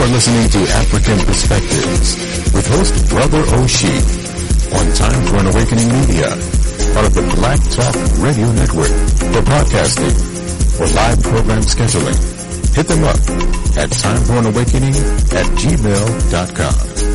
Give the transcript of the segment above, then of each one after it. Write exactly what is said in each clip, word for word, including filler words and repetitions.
listening to African Perspectives with host Brother O'Shee on Time for an Awakening Media, part of the Black Talk Radio Network. For podcasting or live program scheduling, hit them up at timeforanawakening at gmail dot com.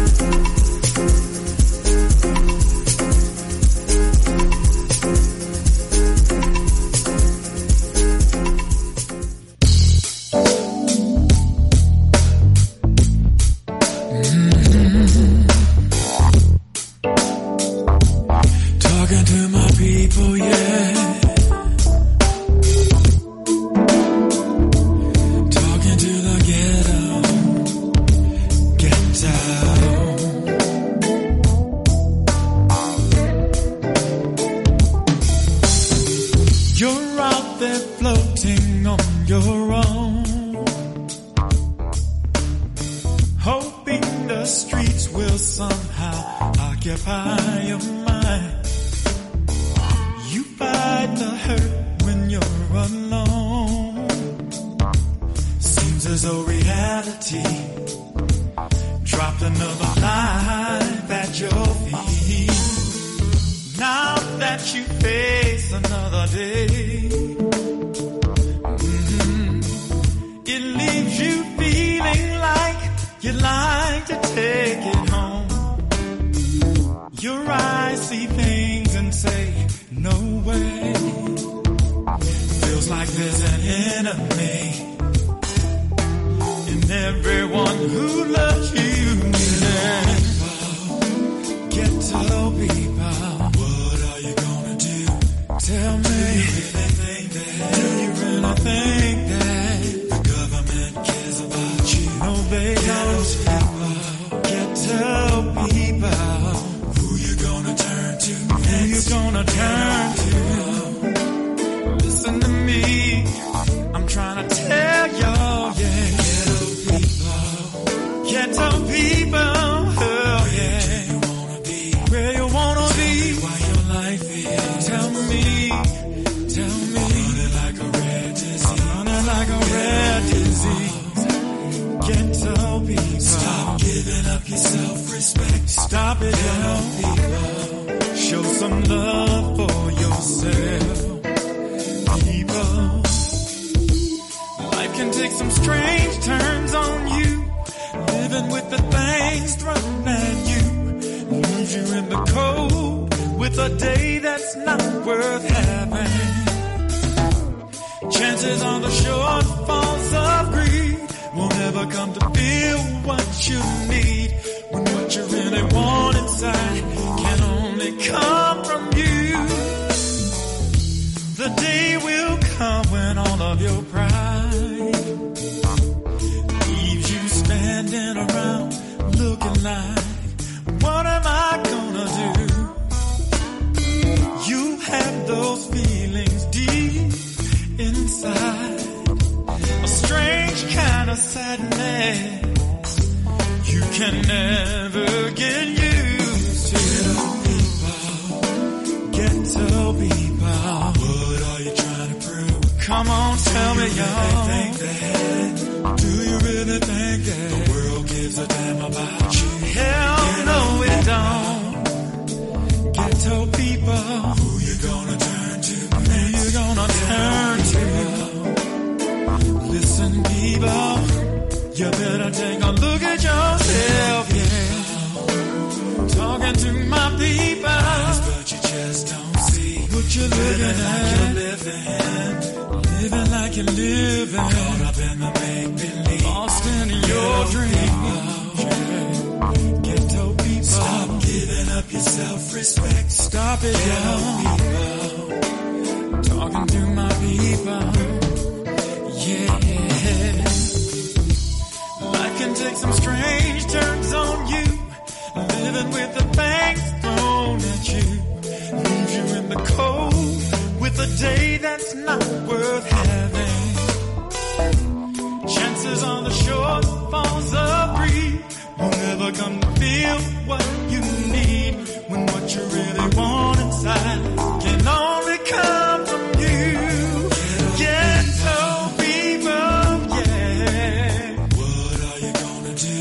Can only come from you. Ghetto people, yeah. What are you gonna do?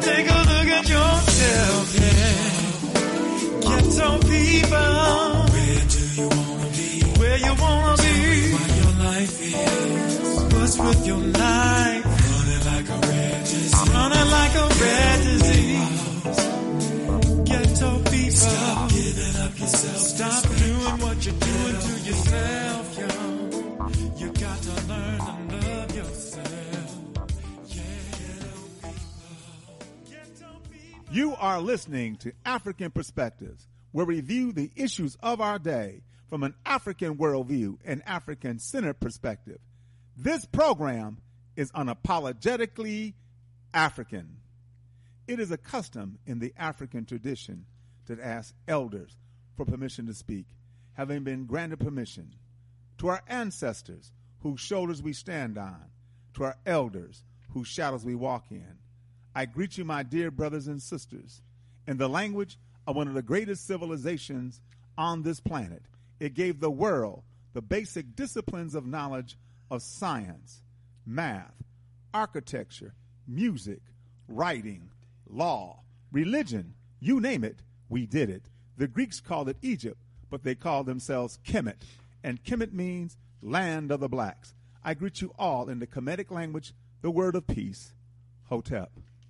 take a look at yourself, yeah. Ghetto people, where do you wanna be? Where you wanna be? What your life is. What's with your life? Running like a red disease. Running like a red disease. Ghetto people, stop giving up yourself. Stop doing what you're doing to yourself, yo. You got to learn to love yourself. Yeah. Ghetto people. You are listening to African Perspectives, where we view the issues of our day from an African worldview and African-centered perspective. This program is unapologetically African. It is a custom in the African tradition to ask elders for permission to speak, having been granted permission. To our ancestors, whose shoulders we stand on, to our elders, whose shadows we walk in, I greet you, my dear brothers and sisters, in the language of one of the greatest civilizations on this planet. It gave the world the basic disciplines of knowledge of science, math, architecture, music, writing, law, religion, you name it, we did it. The Greeks called it Egypt, but they called themselves Kemet, and Kemet means land of the blacks. I greet you all in the Kemetic language, the word of peace, Hotep.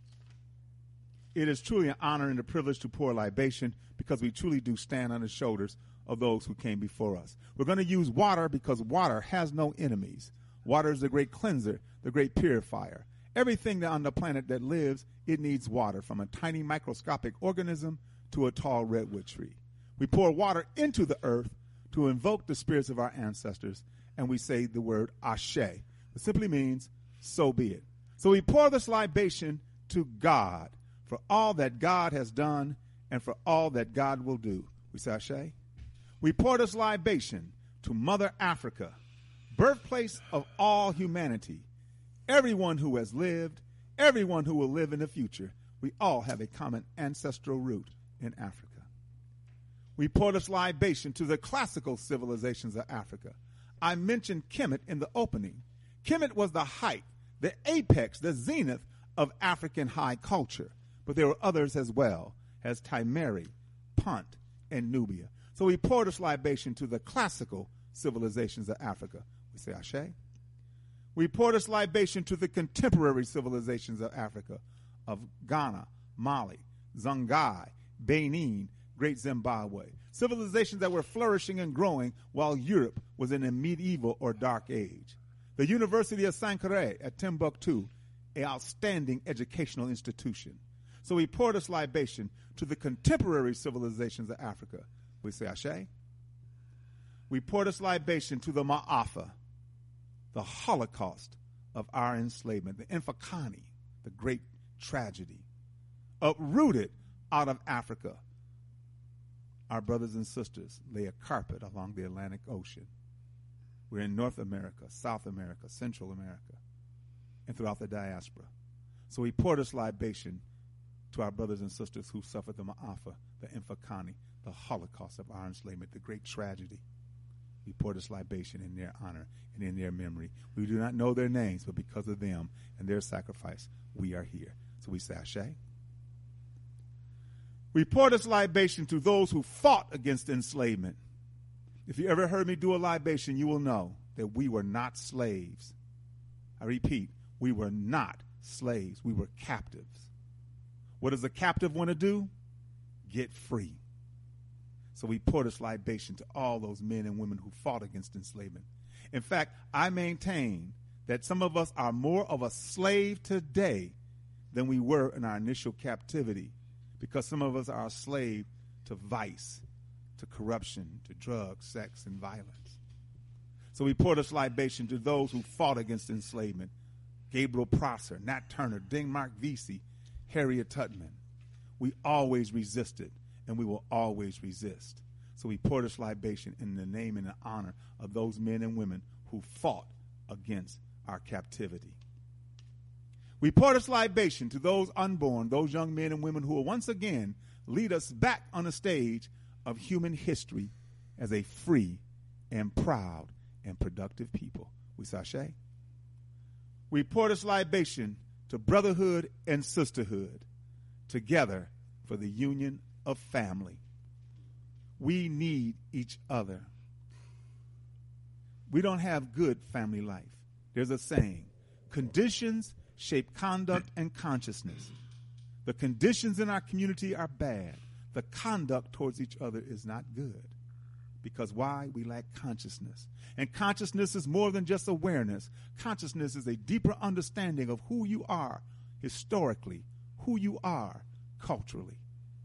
It is truly an honor and a privilege to pour libation because we truly do stand on the shoulders of those who came before us. We're going to use water because water has no enemies. Water is the great cleanser, the great purifier. Everything on the planet that lives, it needs water, from a tiny microscopic organism to a tall redwood tree. We pour water into the earth to invoke the spirits of our ancestors, and we say the word Ashe. It simply means, so be it. So we pour this libation to God for all that God has done and for all that God will do. We say Ashe. We pour this libation to Mother Africa, birthplace of all humanity. Everyone who has lived, everyone who will live in the future, we all have a common ancestral root in Africa. We pour this libation to the classical civilizations of Africa. I mentioned Kemet in the opening. Kemet was the height, the apex, the zenith of African high culture. But there were others as well, as Timeri, Punt, and Nubia. So we pour this libation to the classical civilizations of Africa. We say Ashe. We pour this libation to the contemporary civilizations of Africa, of Ghana, Mali, Songhai, Benin, Great Zimbabwe, civilizations that were flourishing and growing while Europe was in a medieval or dark age. The University of Sankore at Timbuktu, an outstanding educational institution. So we pour this libation to the contemporary civilizations of Africa. We say Ashe. We pour this libation to the Ma'afa, the Holocaust of our enslavement, the Infakani, the great tragedy, uprooted out of Africa. Our brothers and sisters lay a carpet along the Atlantic Ocean. We're in North America, South America, Central America, and throughout the diaspora. So we pour this libation to our brothers and sisters who suffered the Ma'afa, the Infakani, the Holocaust of our enslavement, the great tragedy. We pour this libation in their honor and in their memory. We do not know their names, but because of them and their sacrifice, we are here. So we say Ashe. We pour this libation to those who fought against enslavement. If you ever heard me do a libation, you will know that we were not slaves. I repeat, we were not slaves. We were captives. What does a captive want to do? Get free. So we pour this libation to all those men and women who fought against enslavement. In fact, I maintain that some of us are more of a slave today than we were in our initial captivity, because some of us are a slave to vice, to corruption, to drugs, sex, and violence. So we pour this libation to those who fought against enslavement. Gabriel Prosser, Nat Turner, Denmark Vesey, Harriet Tubman. We always resisted, and we will always resist. So we pour this libation in the name and the honor of those men and women who fought against our captivity. We pour this libation to those unborn, those young men and women who will once again lead us back on the stage of human history as a free and proud and productive people. We say Ashe. We pour this libation to brotherhood and sisterhood, together for the union of family. We need each other. We don't have good family life. There's a saying, conditions shape conduct and consciousness. The conditions in our community are bad. The conduct towards each other is not good. Because why? We lack consciousness. And consciousness is more than just awareness. Consciousness is a deeper understanding of who you are historically, who you are culturally.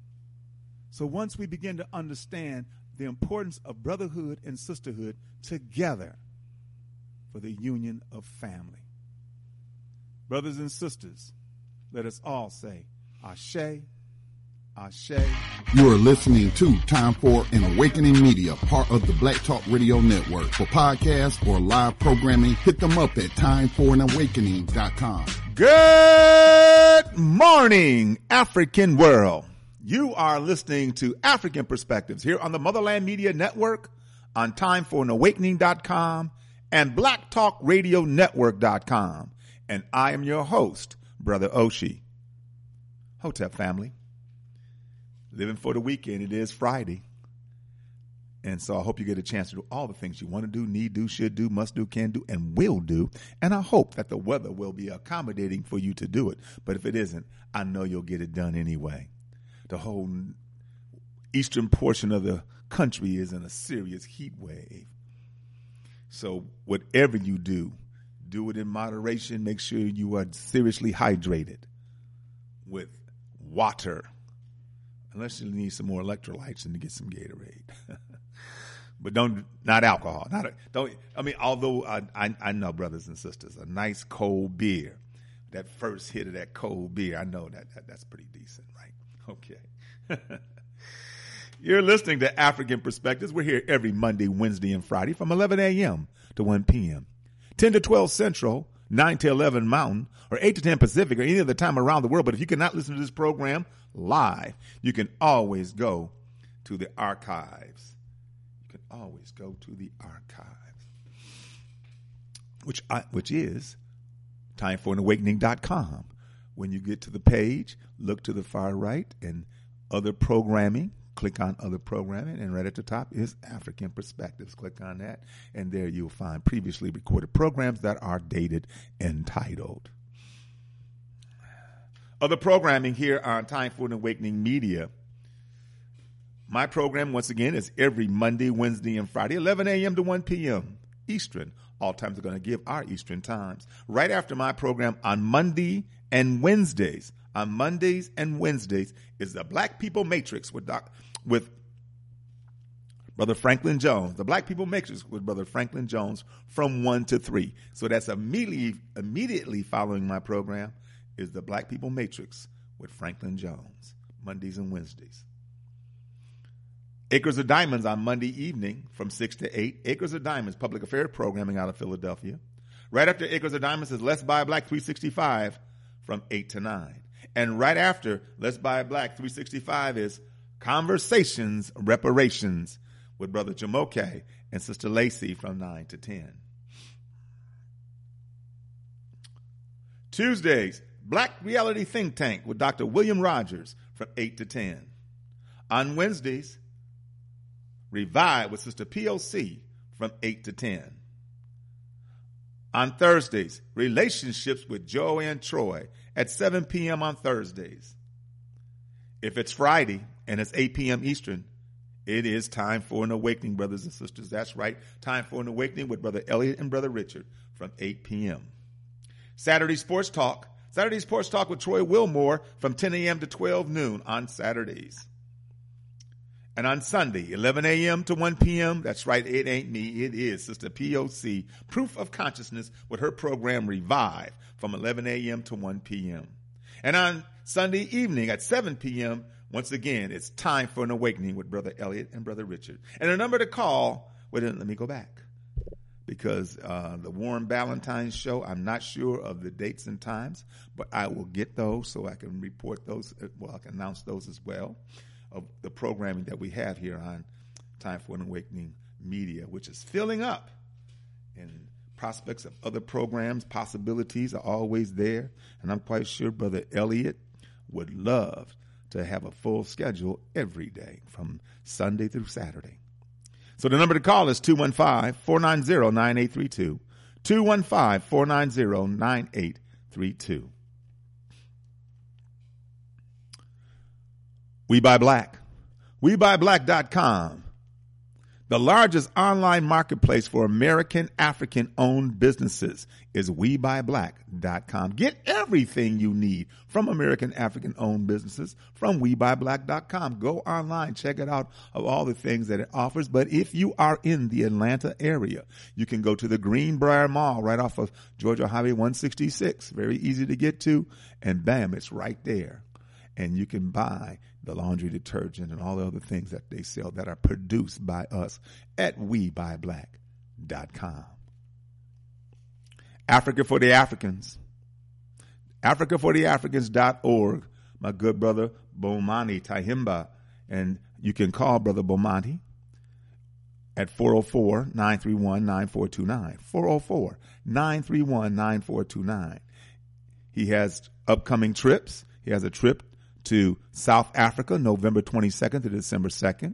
So once we begin to understand the importance of brotherhood and sisterhood together for the union of family. Brothers and sisters, let us all say, Ashe, Ashe. You are listening to Time for an Awakening Media, part of the Black Talk Radio Network. For podcasts or live programming, hit them up at time for an awakening dot com. Good morning, African world. You are listening to African Perspectives here on the Motherland Media Network, on time for an awakening dot com and black talk radio network dot com. And I am your host, Brother Oshi. Hotep family. Living for the weekend. It is Friday. And so I hope you get a chance to do all the things you want to do, need do, should do, must do, can do, and will do. And I hope that the weather will be accommodating for you to do it. But if it isn't, I know you'll get it done anyway. The whole eastern portion of the country is in a serious heat wave. So whatever you do, do it in moderation. Make sure you are seriously hydrated with water. Unless you need some more electrolytes and to get some Gatorade. But don't, not alcohol. Not a, don't, I mean, although I, I, I know, brothers and sisters, a nice cold beer, that first hit of that cold beer, I know that, that that's pretty decent, right? Okay. You're listening to African Perspectives. We're here every Monday, Wednesday, and Friday from eleven a.m. to one p.m. ten to twelve Central, nine to eleven Mountain, or eight to ten Pacific, or any other time around the world. But if you cannot listen to this program live, you can always go to the archives. You can always go to the archives, which I, which is time for an awakening dot com. When you get to the page, look to the far right and other programming. Click on other programming, and right at the top is African Perspectives. Click on that, and there you'll find previously recorded programs that are dated and titled. Other programming here on Time for an Awakening Media. My program, once again, is every Monday, Wednesday, and Friday, eleven a.m. to one p.m. Eastern. All times are going to give our Eastern times. Right after my program on Monday and Wednesdays, on Mondays and Wednesdays, is the Black People Matrix with Doc, with Brother Franklin Jones. The Black People Matrix with Brother Franklin Jones from one to three. So that's immediately, immediately following my program is the Black People Matrix with Franklin Jones, Mondays and Wednesdays. Acres of Diamonds on Monday evening from six to eight. Acres of Diamonds, public affairs programming out of Philadelphia. Right after Acres of Diamonds is Let's Buy Black three sixty-five from eight to nine. And right after Let's Buy Black three sixty-five is Conversations, Reparations with Brother Jamoke and Sister Lacey from nine to ten. Tuesdays, Black Reality Think Tank with Doctor William Rogers from eight to ten. On Wednesdays, Revive with Sister P O C from eight to ten. On Thursdays, Relationships with Joanne Troy at seven p.m. on Thursdays. If it's Friday and it's eight p.m. Eastern, it is Time for an Awakening, brothers and sisters. That's right, Time for an Awakening with Brother Elliot and Brother Richard from eight p.m. Saturday Sports Talk. Saturday Sports Talk with Troy Wilmore from ten a.m. to twelve noon on Saturdays. And on Sunday, eleven a.m. to one p.m., that's right, it ain't me, it is Sister P O C, Proof of Consciousness with her program Revive from eleven a.m. to one p.m. And on Sunday evening at seven p.m., once again, it's Time for an Awakening with Brother Elliot and Brother Richard. And the number to call, wait, let me go back. Because uh, the Warren Ballantine show, I'm not sure of the dates and times, but I will get those so I can report those, well, I can announce those as well, of the programming that we have here on Time for an Awakening Media, which is filling up. And prospects of other programs, possibilities are always there. And I'm quite sure Brother Elliot would love to have a full schedule every day from Sunday through Saturday. So the number to call is two one five, four nine zero, nine eight three two, two one five, four nine zero, nine eight three two. We Buy Black. we buy black dot com. The largest online marketplace for American African-owned businesses is we buy black dot com. Get everything you need from American African-owned businesses from we buy black dot com. Go online, check it out of all the things that it offers. But if you are in the Atlanta area, you can go to the Greenbrier Mall right off of Georgia Highway one sixty-six. Very easy to get to, and bam, it's right there. And you can buy the laundry detergent and all the other things that they sell that are produced by us at we buy black dot com. Africa for the Africans. Africa for the Africans dot org. My good brother Bomani Tahimba. And you can call Brother Bomani at four oh four, nine three one, nine four two nine. four oh four, nine three one, nine four two nine. He has upcoming trips. He has a trip to South Africa, November twenty-second to December second.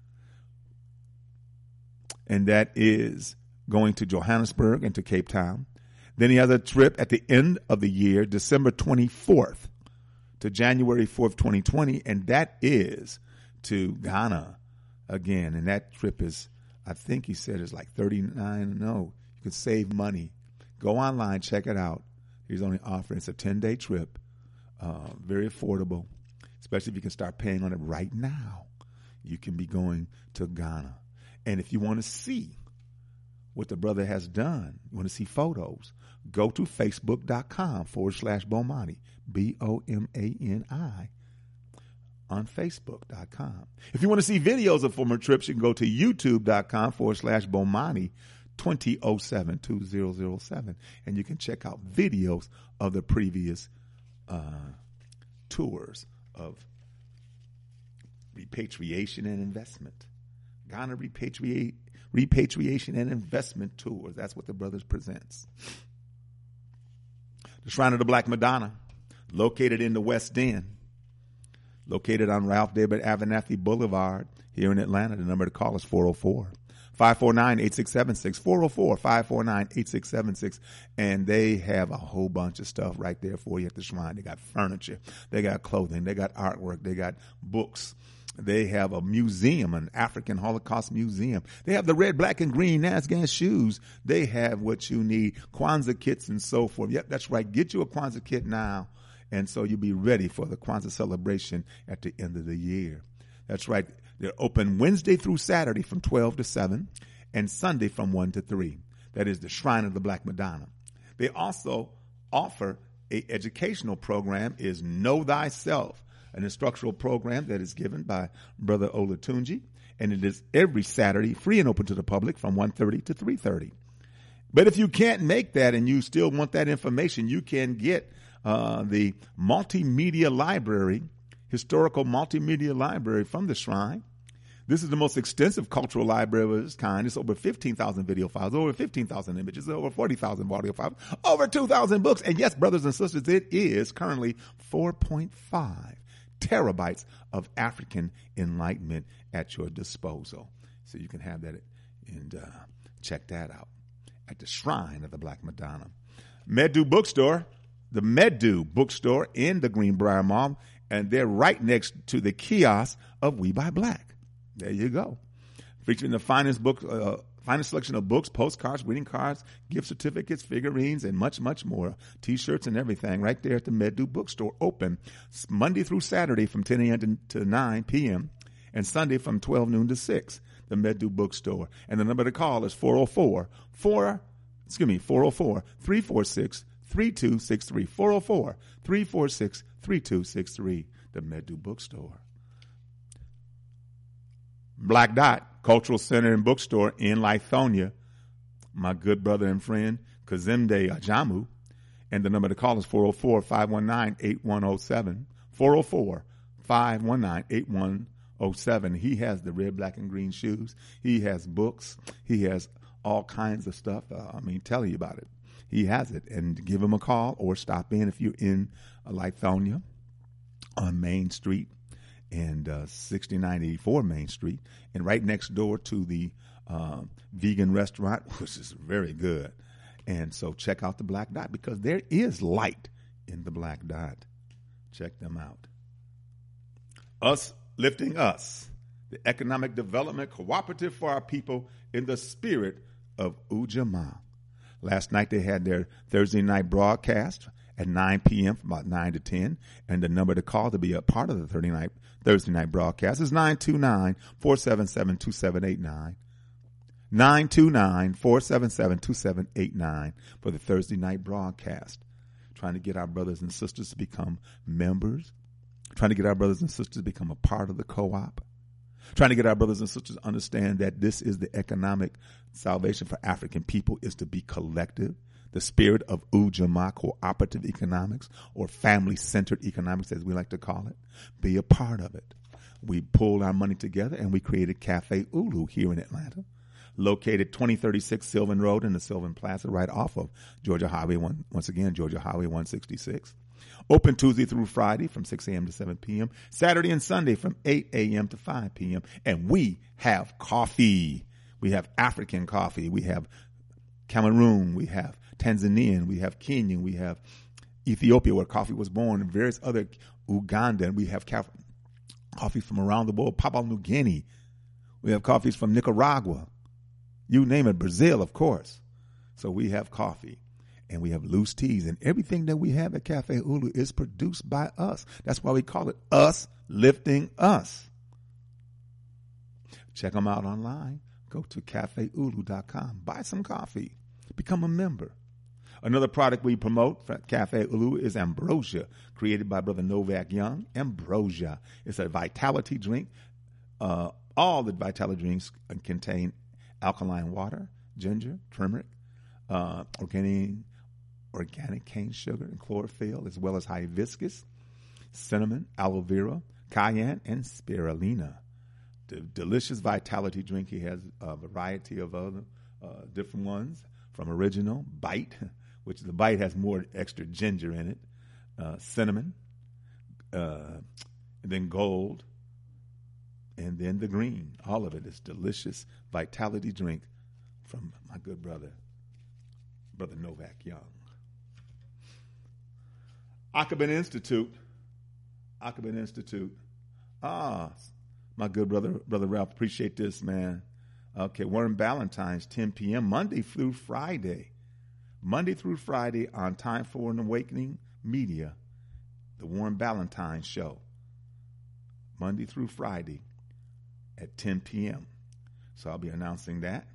And that is going to Johannesburg and to Cape Town. Then he has a trip at the end of the year, December twenty-fourth to January fourth, twenty twenty. And that is to Ghana again. And that trip is, I think he said is like thirty-nine. No, you can save money. Go online, check it out. He's only offering, it's a ten-day trip. Uh, very affordable, especially if you can start paying on it right now. You can be going to Ghana. And if you want to see what the brother has done, you want to see photos, go to facebook.com forward slash Bomani, B O M A N I, on facebook dot com. If you want to see videos of former trips, you can go to youtube.com forward slash Bomani twenty oh seven, two thousand seven, and you can check out videos of the previous Uh, tours of repatriation and investment. Ghana repatriate, repatriation and investment tours. That's what the brothers presents. The Shrine of the Black Madonna, located in the West End, located on Ralph David Abernathy Boulevard here in Atlanta. The number to call is four oh four, five four nine, eight six seven six, four oh four, five four nine, eight six seven six. And they have a whole bunch of stuff right there for you at the shrine. They got furniture, they got clothing, they got artwork, they got books. They have a museum, an African Holocaust museum. They have the red, black, and green Nazgan shoes. They have what you need, Kwanzaa kits and so forth. Yep, that's right. Get you a Kwanzaa kit now, and so you'll be ready for the Kwanzaa celebration at the end of the year. That's right. They're open Wednesday through Saturday from twelve to seven and Sunday from one to three. That is the Shrine of the Black Madonna. They also offer a educational program, is Know Thyself, an instructional program that is given by Brother Olatunji, and it is every Saturday, free and open to the public from one thirty to three thirty. But if you can't make that and you still want that information, you can get uh, the multimedia library, historical multimedia library from the Shrine. This is the most extensive cultural library of its kind. It's over fifteen thousand video files, over fifteen thousand images, over forty thousand audio files, over two thousand books. And yes, brothers and sisters, it is currently four point five terabytes of African enlightenment at your disposal. So you can have that and uh, check that out at the Shrine of the Black Madonna. Medu Bookstore, the Medu Bookstore in the Greenbrier Mall, and they're right next to the kiosk of We Buy Black. There you go. Featuring the finest book, uh, finest selection of books, postcards, greeting cards, gift certificates, figurines, and much, much more. T-shirts and everything right there at the Medu Bookstore. Open Monday through Saturday from ten a.m. to nine p.m. and Sunday from twelve noon to six. The Medu Bookstore. And the number to call is four oh four, four, excuse me, four oh four, three four six, three two six three. four oh four, three four six, three two six three. The Medu Bookstore. Black Dot Cultural Center and Bookstore in Lithonia. My good brother and friend, Kazemde Ajamu. And the number to call is four oh four, five one nine, eight one oh seven. four oh four, five one nine, eight one oh seven. He has the red, black, and green shoes. He has books. He has all kinds of stuff. Uh, I mean, tell you about it. He has it. And give him a call or stop in if you're in uh, Lithonia. on Main Street and uh, sixty-nine eighty-four Main Street, and right next door to the uh, vegan restaurant, which is very good. And so check out the Black Dot, because there is light in the Black Dot. Check them out. Us Lifting Us, the economic development cooperative for our people in the spirit of Ujamaa. Last night they had their Thursday night broadcast at nine p.m. from about nine to ten, and the number to call to be a part of the Thursday night, Thursday night broadcast is nine two nine, four seven seven, two seven eight nine. nine two nine, four seven seven, two seven eight nine for the Thursday night broadcast. Trying to get our brothers and sisters to become members. Trying to get our brothers and sisters to become a part of the co-op. Trying to get our brothers and sisters to understand that this is the economic salvation for African people, is to be collective. The spirit of Ujamaa, cooperative economics, or family-centered economics, as we like to call it. Be a part of it. We pulled our money together and we created Cafe Ulu here in Atlanta, located twenty thirty-six Sylvan Road in the Sylvan Plaza, right off of Georgia Highway one, once again, Georgia Highway one sixty-six. Open Tuesday through Friday from six a.m. to seven p.m. Saturday and Sunday from eight a.m. to five p.m. And we have coffee. We have African coffee. We have Cameroon. We have Tanzanian. We have Kenyan. We have Ethiopia, where coffee was born, and various other, Uganda. And we have coffee from around the world, Papua New Guinea. We have coffees from Nicaragua. You name it, Brazil, of course. So we have coffee. And we have loose teas, and everything that we have at Cafe Ulu is produced by us. That's why we call it Us Lifting Us. Check them out online. Go to cafe ulu dot com. Buy some coffee. Become a member. Another product we promote for Cafe Ulu is Ambrosia, created by Brother Novak Young. Ambrosia. It's a vitality drink. Uh, all the vitality drinks contain alkaline water, ginger, turmeric, uh, organic, organic cane sugar, and chlorophyll, as well as hibiscus, cinnamon, aloe vera, cayenne, and spirulina. The delicious vitality drink. He has a variety of other uh, different ones, from original, Bite, which the Bite has more extra ginger in it, uh, cinnamon, uh, and then gold, and then the green. All of it is delicious vitality drink from my good brother, Brother Novak Young. Akabin Institute. Akabin Institute. Ah, my good brother, Brother Ralph, appreciate this, man. Okay, Warren Ballantyne's, ten p.m., Monday through Friday. Monday through Friday on Time for an Awakening Media, the Warren Ballantyne Show. Monday through Friday at ten p.m. So I'll be announcing that.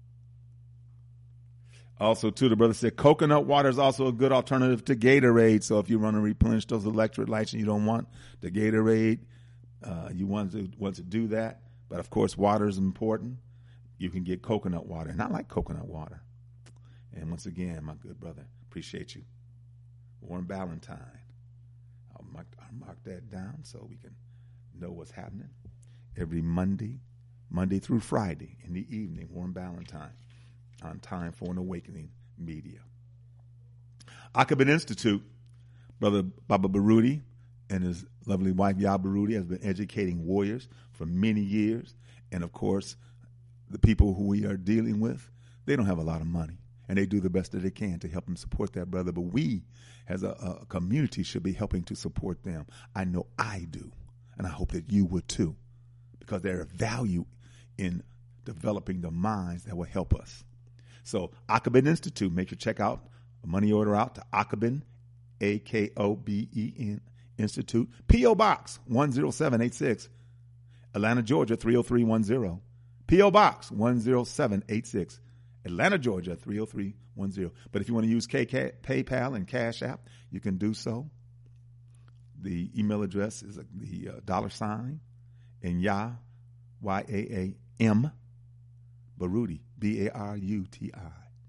Also, too, the brother said coconut water is also a good alternative to Gatorade. So if you want to replenish those electrolytes and you don't want the Gatorade, uh, you want to want to do that. But of course, water is important. You can get coconut water, and I like coconut water. And once again, my good brother, appreciate you, Warren Ballantyne. I'll mark, I'll mark that down so we can know what's happening every Monday, Monday through Friday in the evening. Warren Ballantyne on Time for an Awakening Media. Akabin Institute, Brother Baba Baruti and his lovely wife Yah Baruti has been educating warriors for many years. And of course, the people who we are dealing with, they don't have a lot of money, and they do the best that they can to help them support that brother. But we, as a, a community, should be helping to support them. I know I do, and I hope that you would too, because there is value in developing the minds that will help us. So Akabin Institute, make your check out, a money order out to Akabin, A K O B E N Institute, P O Box one zero seven eight six, Atlanta, Georgia three oh three one zero. P O Box one zero seven eight six, Atlanta, Georgia three oh three one zero. But if you want to use K K, PayPal and Cash App, you can do so. The email address is the uh, dollar sign and Yah, Y A A M, Baruti, B A R U T I.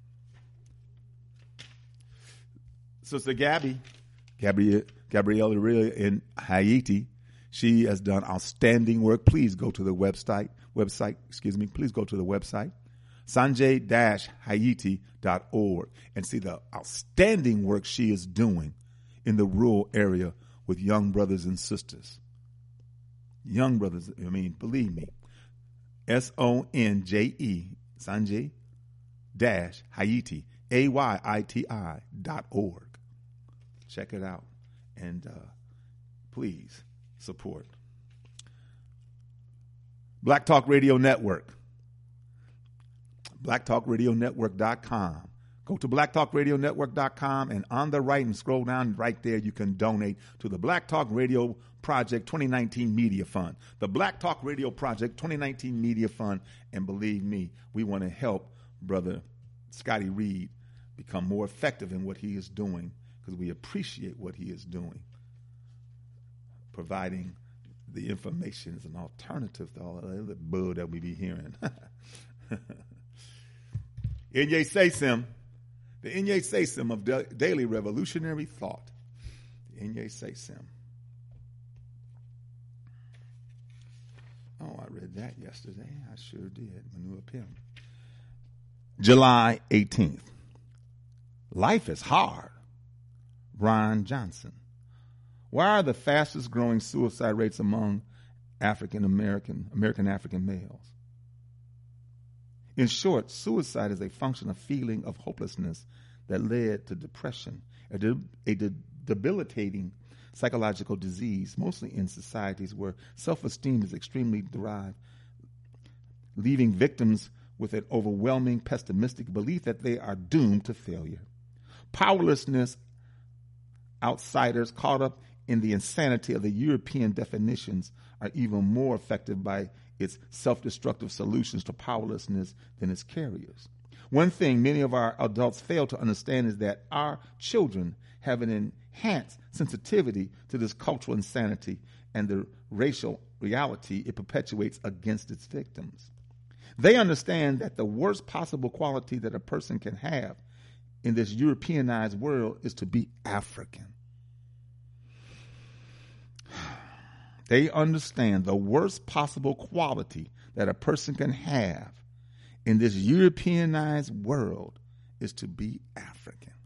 Sister Gabby, Gabrielle, Gabrielle in Haiti, she has done outstanding work. Please go to the website, website, excuse me, please go to the website, sanjay dash haiti dot org, and see the outstanding work she is doing in the rural area with young brothers and sisters. Young brothers, I mean, believe me. S O N J E, Sanjay, dash, Haiti, A Y I T I dot org. Check it out. And uh, please support. Black Talk Radio Network. black talk radio network dot com. Go to black talk radio network dot com, and on the right and scroll down right there, you can donate to the Black Talk Radio Project twenty nineteen Media Fund. The Black Talk Radio Project twenty nineteen Media Fund. And believe me, we want to help Brother Scotty Reed become more effective in what he is doing, because we appreciate what he is doing, providing the information as an alternative to all the other bull that we be hearing. Inye Sesim, the Inye Sesim of da- Daily Revolutionary Thought. Inye Sesim. Oh, I read that yesterday. I sure did. Manure Pim. July eighteenth. Life is hard. Ron Johnson. Why are the fastest growing suicide rates among African American, American African males? In short, suicide is a function of feeling of hopelessness that led to depression, a, de- a de- debilitating psychological disease, mostly in societies where self-esteem is extremely derived, leaving victims with an overwhelming pessimistic belief that they are doomed to failure. Powerlessness, outsiders caught up in the insanity of the European definitions are even more affected by its self-destructive solutions to powerlessness than its carriers. One thing many of our adults fail to understand is that our children have an enhanced sensitivity to this cultural insanity and the racial reality it perpetuates against its victims. They understand that the worst possible quality that a person can have in this Europeanized world is to be African. They understand the worst possible quality that a person can have in this Europeanized world is to be African.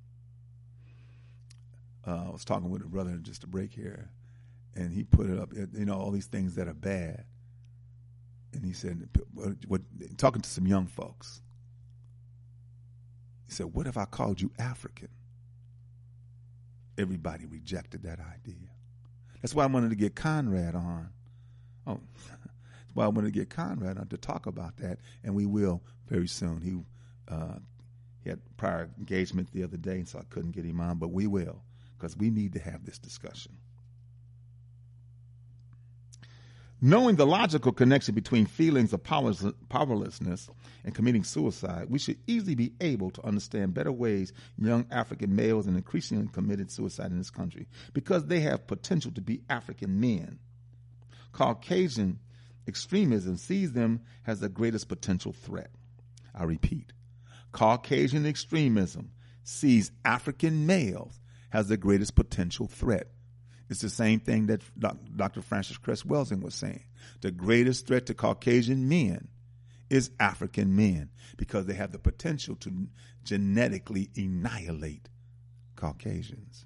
Uh, I was talking with a brother just a break here, and he put it up, you know, all these things that are bad. And he said, what, what, talking to some young folks, he said, what if I called you African? Everybody rejected that idea. That's why I wanted to get Conrad on. Oh, that's why I wanted to get Conrad on to talk about that, and we will very soon. He uh, he had prior engagement the other day, so I couldn't get him on, but we will, because we need to have this discussion. Knowing the logical connection between feelings of powerlessness and committing suicide, we should easily be able to understand better ways young African males and increasingly committed suicide in this country, because they have potential to be African men. Caucasian extremism sees them as the greatest potential threat. I repeat, Caucasian extremism sees African males as the greatest potential threat. It's the same thing that Doctor Francis Cress Welsing was saying. The greatest threat to Caucasian men is African men, because they have the potential to genetically annihilate Caucasians.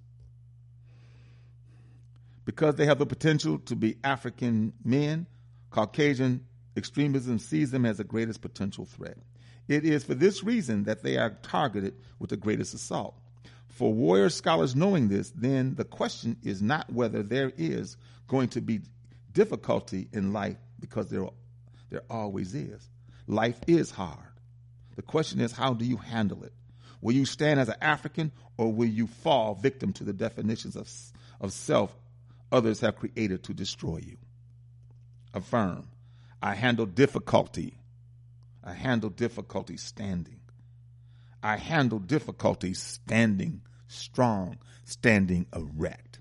Because they have the potential to be African men, Caucasian extremism sees them as the greatest potential threat. It is for this reason that they are targeted with the greatest assault. For warrior scholars knowing this, then the question is not whether there is going to be difficulty in life, because there, there always is. Life is hard. The question is, how do you handle it? Will you stand as an African, or will you fall victim to the definitions of, of self others have created to destroy you? Affirm, I handle difficulty. I handle difficulty standing. I handle difficulty standing strong, standing erect.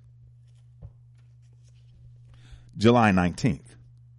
July nineteenth.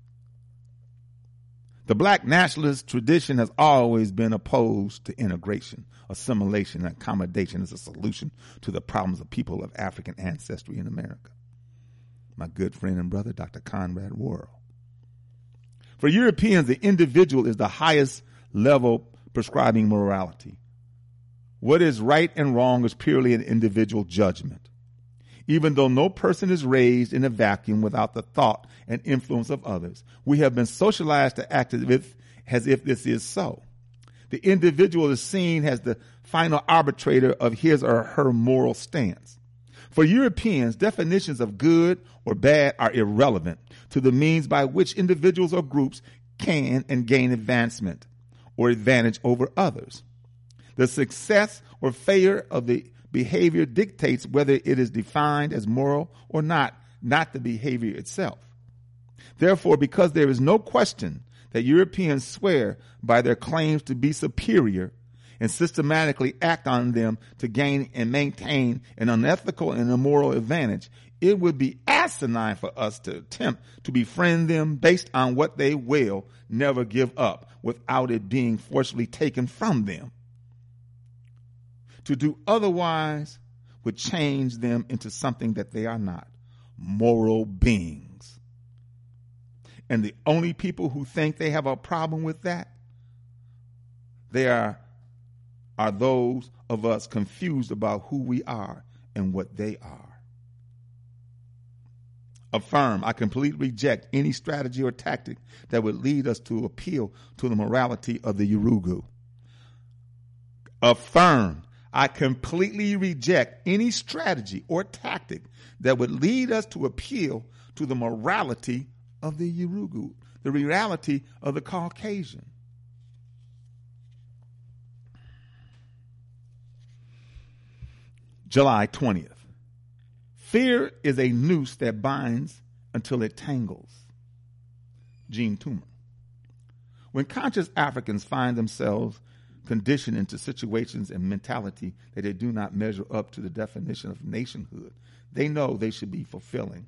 The black nationalist tradition has always been opposed to integration, assimilation, and accommodation as a solution to the problems of people of African ancestry in America. My good friend and brother, Doctor Conrad Worrell. For Europeans, the individual is the highest level prescribing morality. What is right and wrong is purely an individual judgment. Even though no person is raised in a vacuum without the thought and influence of others, we have been socialized to act as if, as if this is so. The individual is seen as the final arbitrator of his or her moral stance. For Europeans, definitions of good or bad are irrelevant to the means by which individuals or groups can and gain advancement or advantage over others. The success or failure of the behavior dictates whether it is defined as moral or not, not the behavior itself. Therefore, because there is no question that Europeans swear by their claims to be superior and systematically act on them to gain and maintain an unethical and immoral advantage, it would be asinine for us to attempt to befriend them based on what they will never give up without it being forcibly taken from them. To do otherwise would change them into something that they are not, moral beings. And the only people who think they have a problem with that, they are, are those of us confused about who we are and what they are. Affirm, I completely reject any strategy or tactic that would lead us to appeal to the morality of the Yurugu. Affirm, I completely reject any strategy or tactic that would lead us to appeal to the morality of the Yurugu, the reality of the Caucasian. July twentieth. Fear is a noose that binds until it tangles. Gene Toomer. When conscious Africans find themselves conditioned into situations and mentality that they do not measure up to the definition of nationhood, they know they should be fulfilling.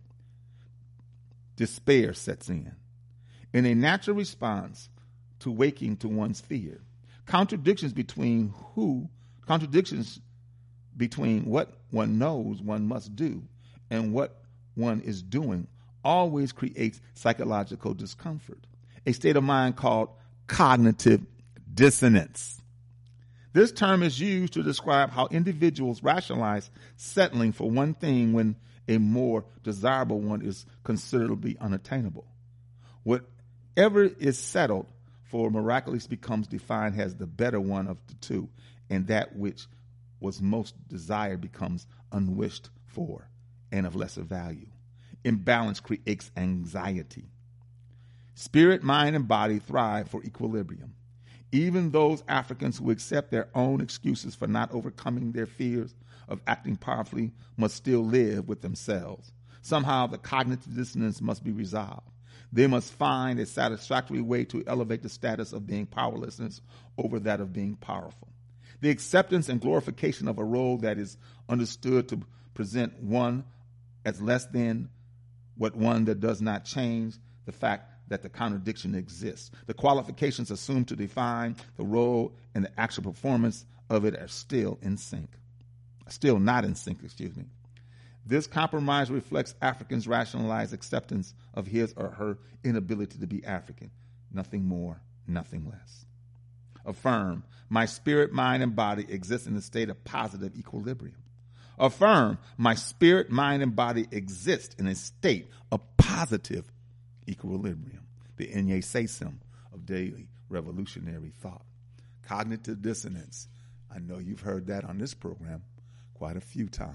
Despair sets in. In a natural response to waking to one's fear, contradictions between who, contradictions between what one knows one must do and what one is doing always creates psychological discomfort, a state of mind called cognitive dissonance. This term is used to describe how individuals rationalize settling for one thing when a more desirable one is considerably unattainable. Whatever is settled for miraculously becomes defined as the better one of the two, and that which was most desired becomes unwished for and of lesser value. Imbalance creates anxiety. Spirit, mind, and body thrive for equilibrium. Even those Africans who accept their own excuses for not overcoming their fears of acting powerfully must still live with themselves. Somehow the cognitive dissonance must be resolved. They must find a satisfactory way to elevate the status of being powerlessness over that of being powerful. The acceptance and glorification of a role that is understood to present one as less than what one that does not change the fact that the contradiction exists. The qualifications assumed to define the role and the actual performance of it are still in sync. Still not in sync, excuse me. This compromise reflects Africans' rationalized acceptance of his or her inability to be African. Nothing more, nothing less. Affirm, my spirit, mind, and body exist in a state of positive equilibrium. Affirm, my spirit, mind, and body exist in a state of positive equilibrium. The Inye Sesam of daily revolutionary thought. Cognitive dissonance. I know you've heard that on this program quite a few times.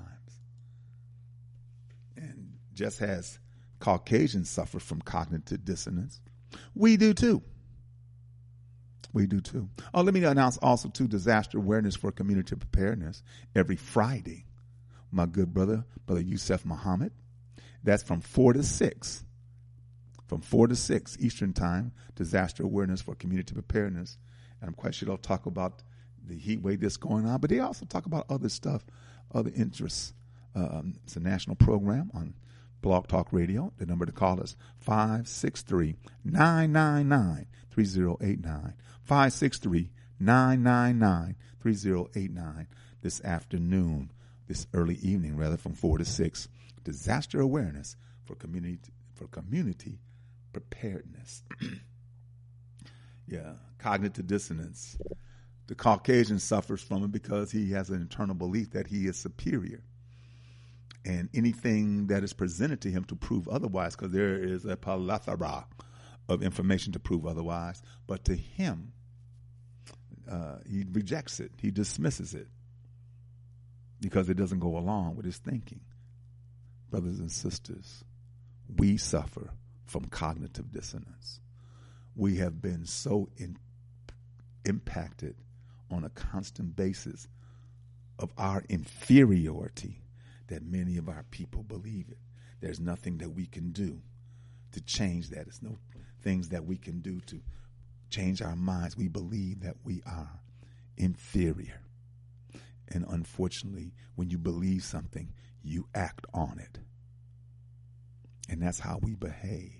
And just as Caucasians suffer from cognitive dissonance, we do too. We do too. Oh, let me announce also too disaster awareness for community preparedness every Friday. My good brother, Brother Yusef Muhammad. That's from four to six. From four to six Eastern Time, disaster awareness for community preparedness. And I'm quite sure they'll talk about the heat wave that's going on, but they also talk about other stuff, other interests. Um, it's a national program on Blog Talk Radio. The number to call is five six three, nine nine nine, three zero eight nine. five six three, nine nine nine, three zero eight nine. This afternoon, this early evening, rather, from four to six. Disaster awareness for community for community preparedness. Yeah, cognitive dissonance. The Caucasian suffers from it because he has an internal belief that he is superior. and anything that is presented to him to prove otherwise, because there is a plethora of information to prove otherwise. But to him, uh, he rejects it. He dismisses it because it doesn't go along with his thinking. Brothers and sisters, we suffer from cognitive dissonance. We have been so in, impacted on a constant basis of our inferiority that many of our people believe it. There's nothing that we can do to change that. There's no things that we can do to change our minds. We believe that we are inferior. And unfortunately, when you believe something, you act on it. And that's how we behave.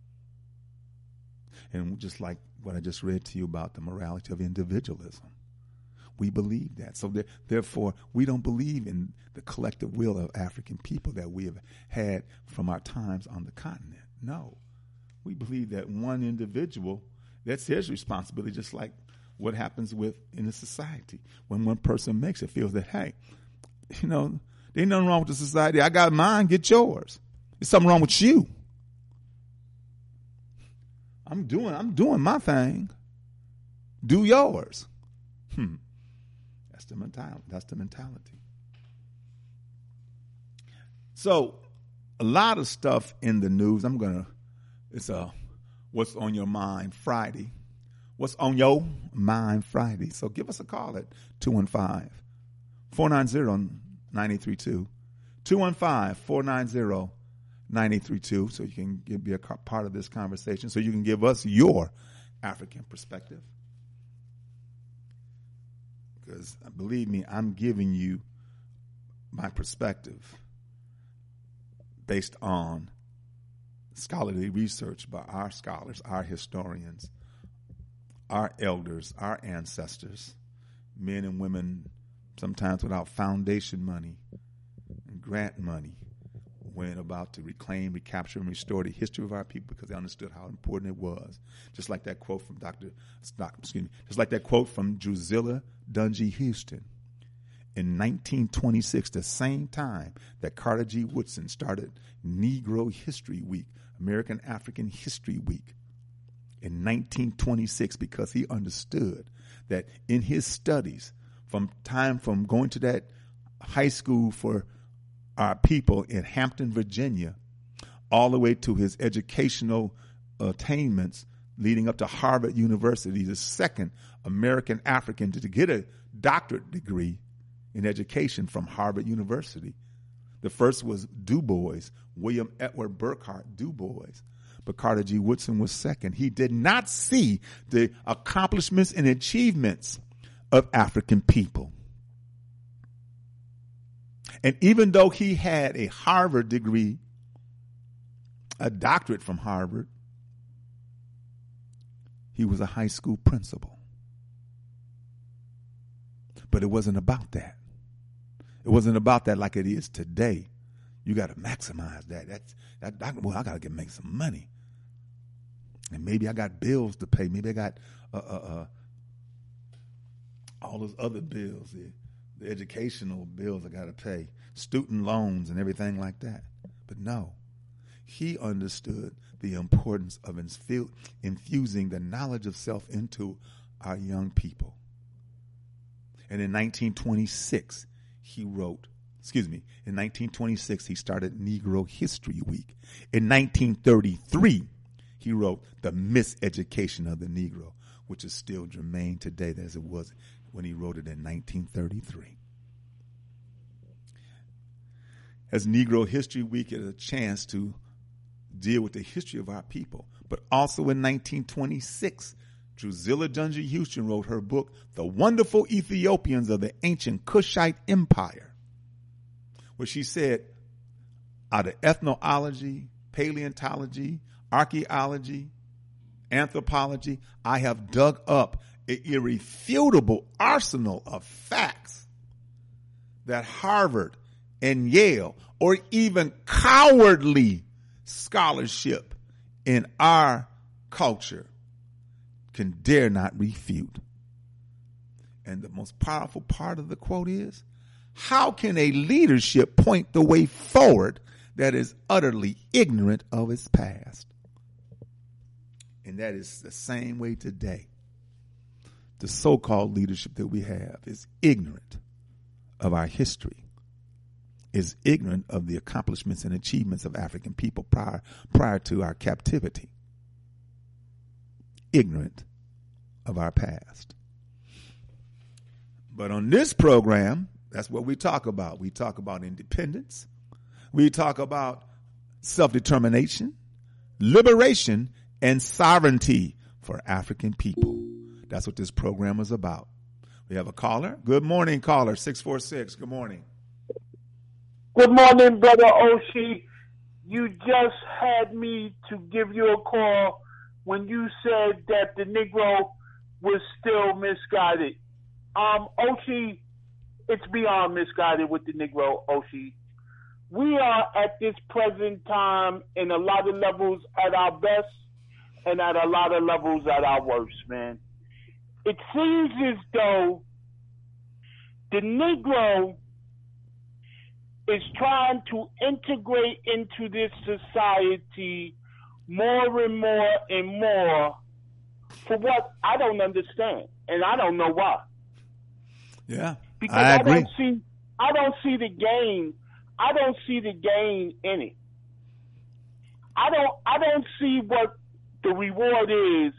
And just like what I just read to you about the morality of individualism, we believe that. So there, therefore, we don't believe in the collective will of African people that we have had from our times on the continent. No. We believe that one individual, that's his responsibility, just like what happens with in a society. When one person makes it, feels that, hey, you know, there ain't nothing wrong with the society. I got mine, get yours. There's something wrong with you. I'm doing, I'm doing my thing. Do yours. Hmm. That's the mentality. That's the mentality. So, a lot of stuff in the news. I'm gonna. It's a What's on Your Mind Friday. What's on your mind Friday? So give us a call at two one five, four nine zero, nine eight three two. two one five, four nine zero, nine eight three two. So you can get, be a part of this conversation. So you can give us your African perspective. Because believe me, I'm giving you my perspective based on scholarly research by our scholars, our historians, our elders, our ancestors, men and women, sometimes without foundation money and grant money, went about to reclaim, recapture, and restore the history of our people because they understood how important it was. Just like that quote from Doctor Excuse me, just like that quote from Drusilla Dunjee Houston. In nineteen twenty-six, the same time that Carter G. Woodson started Negro History Week, American African History Week, in nineteen twenty-six, because he understood that in his studies, from time from going to that high school for our people in Hampton, Virginia, all the way to his educational attainments leading up to Harvard University, the second American African to get a doctorate degree in education from Harvard University. The first was Du Bois, William Edward Burkhart Du Bois. But Carter G. Woodson was second. He did not see the accomplishments and achievements of African people. And even though he had a Harvard degree, a doctorate from Harvard, he was a high school principal. But it wasn't about that. It wasn't about that like it is today. You got to maximize that. That's that. I, well, I got to get make some money, and maybe I got bills to pay. Maybe I got uh, uh, uh, all those other bills, the, the educational bills I got to pay, student loans, and everything like that. But no, he understood the importance of infu- infusing the knowledge of self into our young people. And in nineteen twenty-six, he wrote, excuse me, in nineteen twenty-six, he started Negro History Week. In nineteen thirty-three, he wrote The Miseducation of the Negro, which is still germane today as it was when he wrote it in nineteen thirty-three. As Negro History Week is a chance to deal with the history of our people. But also in nineteen twenty-six, Drusilla Dunjee Houston wrote her book, The Wonderful Ethiopians of the Ancient Kushite Empire, where she said, out of ethnology, paleontology, archaeology, anthropology, I have dug up an irrefutable arsenal of facts that Harvard and Yale, or even cowardly scholarship in our culture, can dare not refute. And the most powerful part of the quote is, How can a leadership point the way forward that is utterly ignorant of its past? And that is the same way today. The so-called leadership that we have is ignorant of our history, is ignorant of the accomplishments and achievements of African people prior, prior to our captivity, ignorant of our past. But on this program, that's what we talk about. We talk about independence. We talk about self-determination, liberation, and sovereignty for African people. That's what this program is about. We have a caller. Good morning, caller, six four six. Good morning. Good morning, Brother Oshie. You just had me to give you a call when you said that the Negro was still misguided. Um, Oshie, it's beyond misguided with the Negro, Oshie. We are at this present time in a lot of levels at our best and at a lot of levels at our worst, man. It seems as though the Negro is trying to integrate into this society more and more and more for what I don't understand, and I don't know why. Yeah, because I, I agree. don't see, I don't see the gain. I don't see the gain in it. I don't, I don't see what the reward is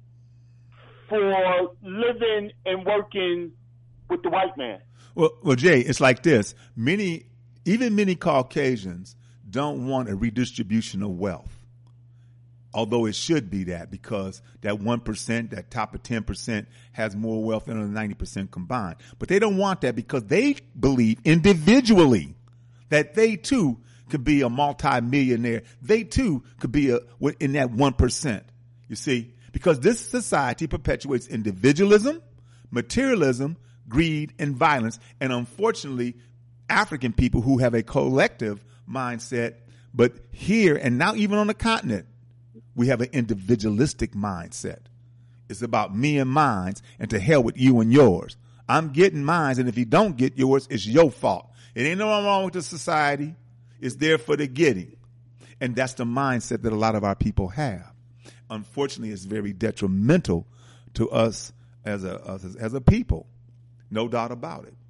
for living and working with the white man. Well, well, Jay, it's like this. Many, even many Caucasians don't want a redistribution of wealth. Although it should be that, because that one percent, that top of ten percent has more wealth than the ninety percent combined. But they don't want that because they believe individually that they too could be a multi-millionaire. They too could be a, in that one percent. You see, because this society perpetuates individualism, materialism, greed, and violence. And unfortunately, African people who have a collective mindset, but here and now even on the continent, we have an individualistic mindset. It's about me and mine, and to hell with you and yours. I'm getting mine, and if you don't get yours, it's your fault. It ain't nothing wrong with the society. It's there for the getting. And that's the mindset that a lot of our people have. Unfortunately, it's very detrimental to us as a as, as a people. No doubt about it.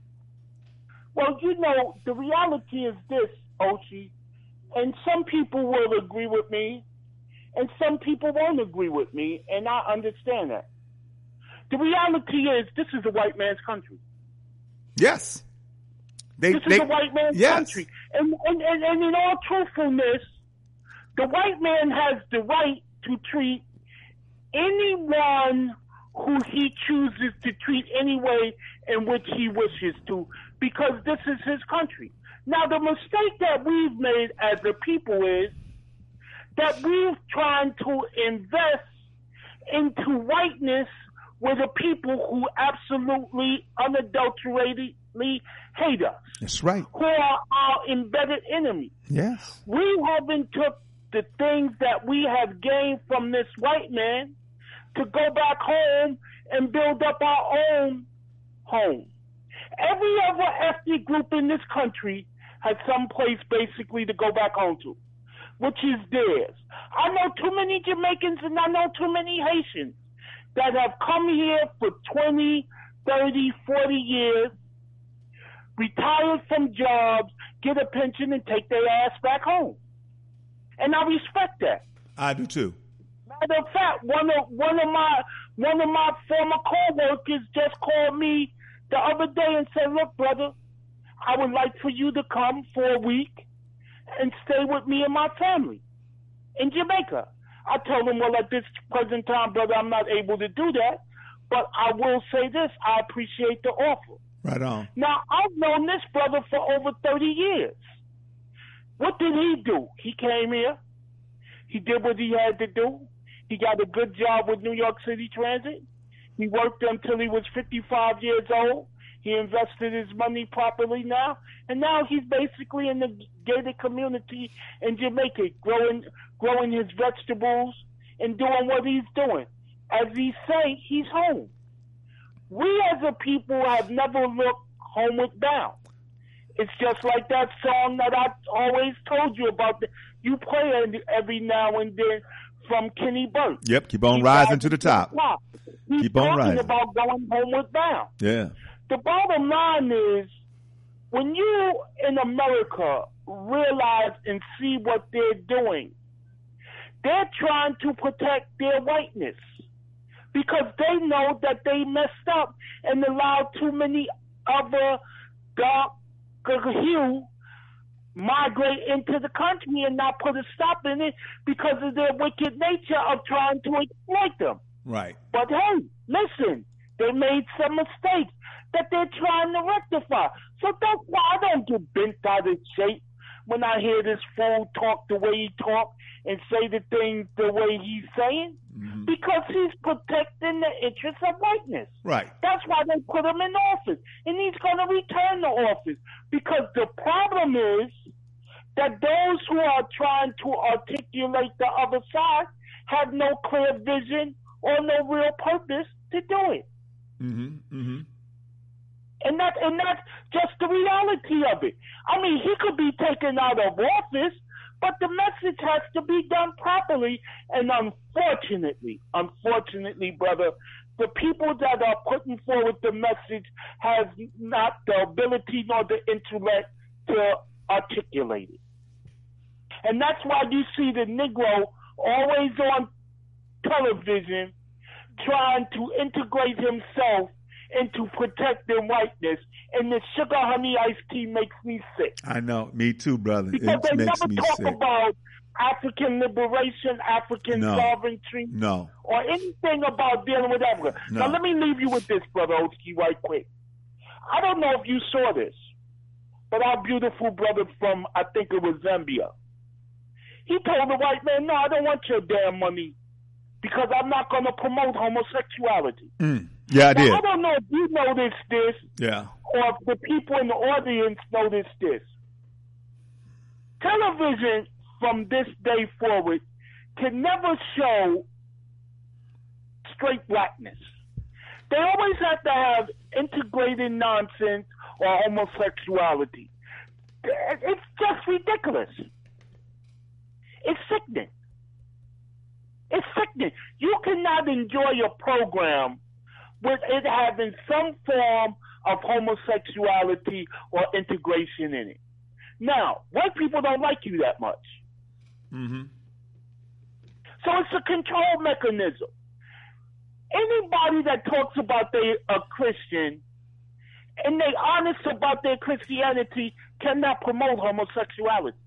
Well, you know, the reality is this, Oshie, and some people will agree with me, and some people won't agree with me, and I understand that. The reality is this is a white man's country. Yes. They, this they, is a white man's yes. country. And, and, and, and in all truthfulness, the white man has the right to treat anyone who he chooses to treat any way in which he wishes to, because this is his country. Now, the mistake that we've made as a people is that we've tried to invest into whiteness with the people who absolutely unadulteratedly hate us. That's right. Who are our embedded enemy. Yes. We haven't took the things that we have gained from this white man to go back home and build up our own home. Every other ethnic group in this country has some place basically to go back home to, which is theirs. I know too many Jamaicans and I know too many Haitians that have come here for twenty, thirty, forty years, retired from jobs, get a pension, and take their ass back home. And I respect that. I do too. Matter of fact, one of one of my one of my former co-workers just called me the other day and said, "Look, brother, I would like for you to come for a week and stay with me and my family in Jamaica." I told him, well, at this present time, brother, I'm not able to do that, but I will say this, I appreciate the offer. Right on. Now, I've known this brother for over thirty years. What did he do? He came here. He did what he had to do. He got a good job with New York City Transit. He worked until he was fifty-five years old. He invested his money properly now, and now he's basically in the gated community in Jamaica, growing growing his vegetables and doing what he's doing. As he say, he's home. We as a people have never looked homeward bound. It's just like that song that I always told you about. The, you play it every now and then from Kenny Burke. Yep, keep on He's rising to the top. top. He's Keep on talking rising. about going homeward bound. Yeah. The bottom line is, when you in America realize and see what they're doing, they're trying to protect their whiteness because they know that they messed up and allowed too many other dark hue migrate into the country and not put a stop in it because of their wicked nature of trying to exploit them. Right. But hey, listen, they made some mistakes that they're trying to rectify. So that's why I don't get bent out of shape when I hear this fool talk the way he talk and say the things the way he's saying, mm-hmm. because he's protecting the interests of whiteness. Right. That's why they put him in office, and he's going to return to office because the problem is that those who are trying to articulate the other side have no clear vision or no real purpose to do it. Mm-hmm. Mm-hmm. And that and that's just the reality of it. I mean, he could be taken out of office, but the message has to be done properly. And unfortunately, unfortunately, brother, the people that are putting forward the message has not the ability nor the intellect to articulate it. And that's why you see the Negro always on television trying to integrate himself into protecting whiteness, and the sugar honey iced tea makes me sick. I know, me too, brother. Because it they makes never me talk sick. about African liberation, African No. sovereignty, No. or anything about dealing with Africa. No. Now let me leave you with this, brother Oski, right quick. I don't know if you saw this, but our beautiful brother from, I think it was Zambia, he told the white man, no, I don't want your damn money because I'm not going to promote homosexuality. Mm. Yeah, I Now, did. I don't know if you noticed this, Yeah. or if the people in the audience noticed this. Television from this day forward can never show straight blackness. They always have to have integrated nonsense or homosexuality. It's just ridiculous. It's sickening. It's sickening. You cannot enjoy a program with it having some form of homosexuality or integration in it. Now, white people don't like you that much. Mm-hmm. So it's a control mechanism. Anybody that talks about they are Christian and they honest about their Christianity cannot promote homosexuality.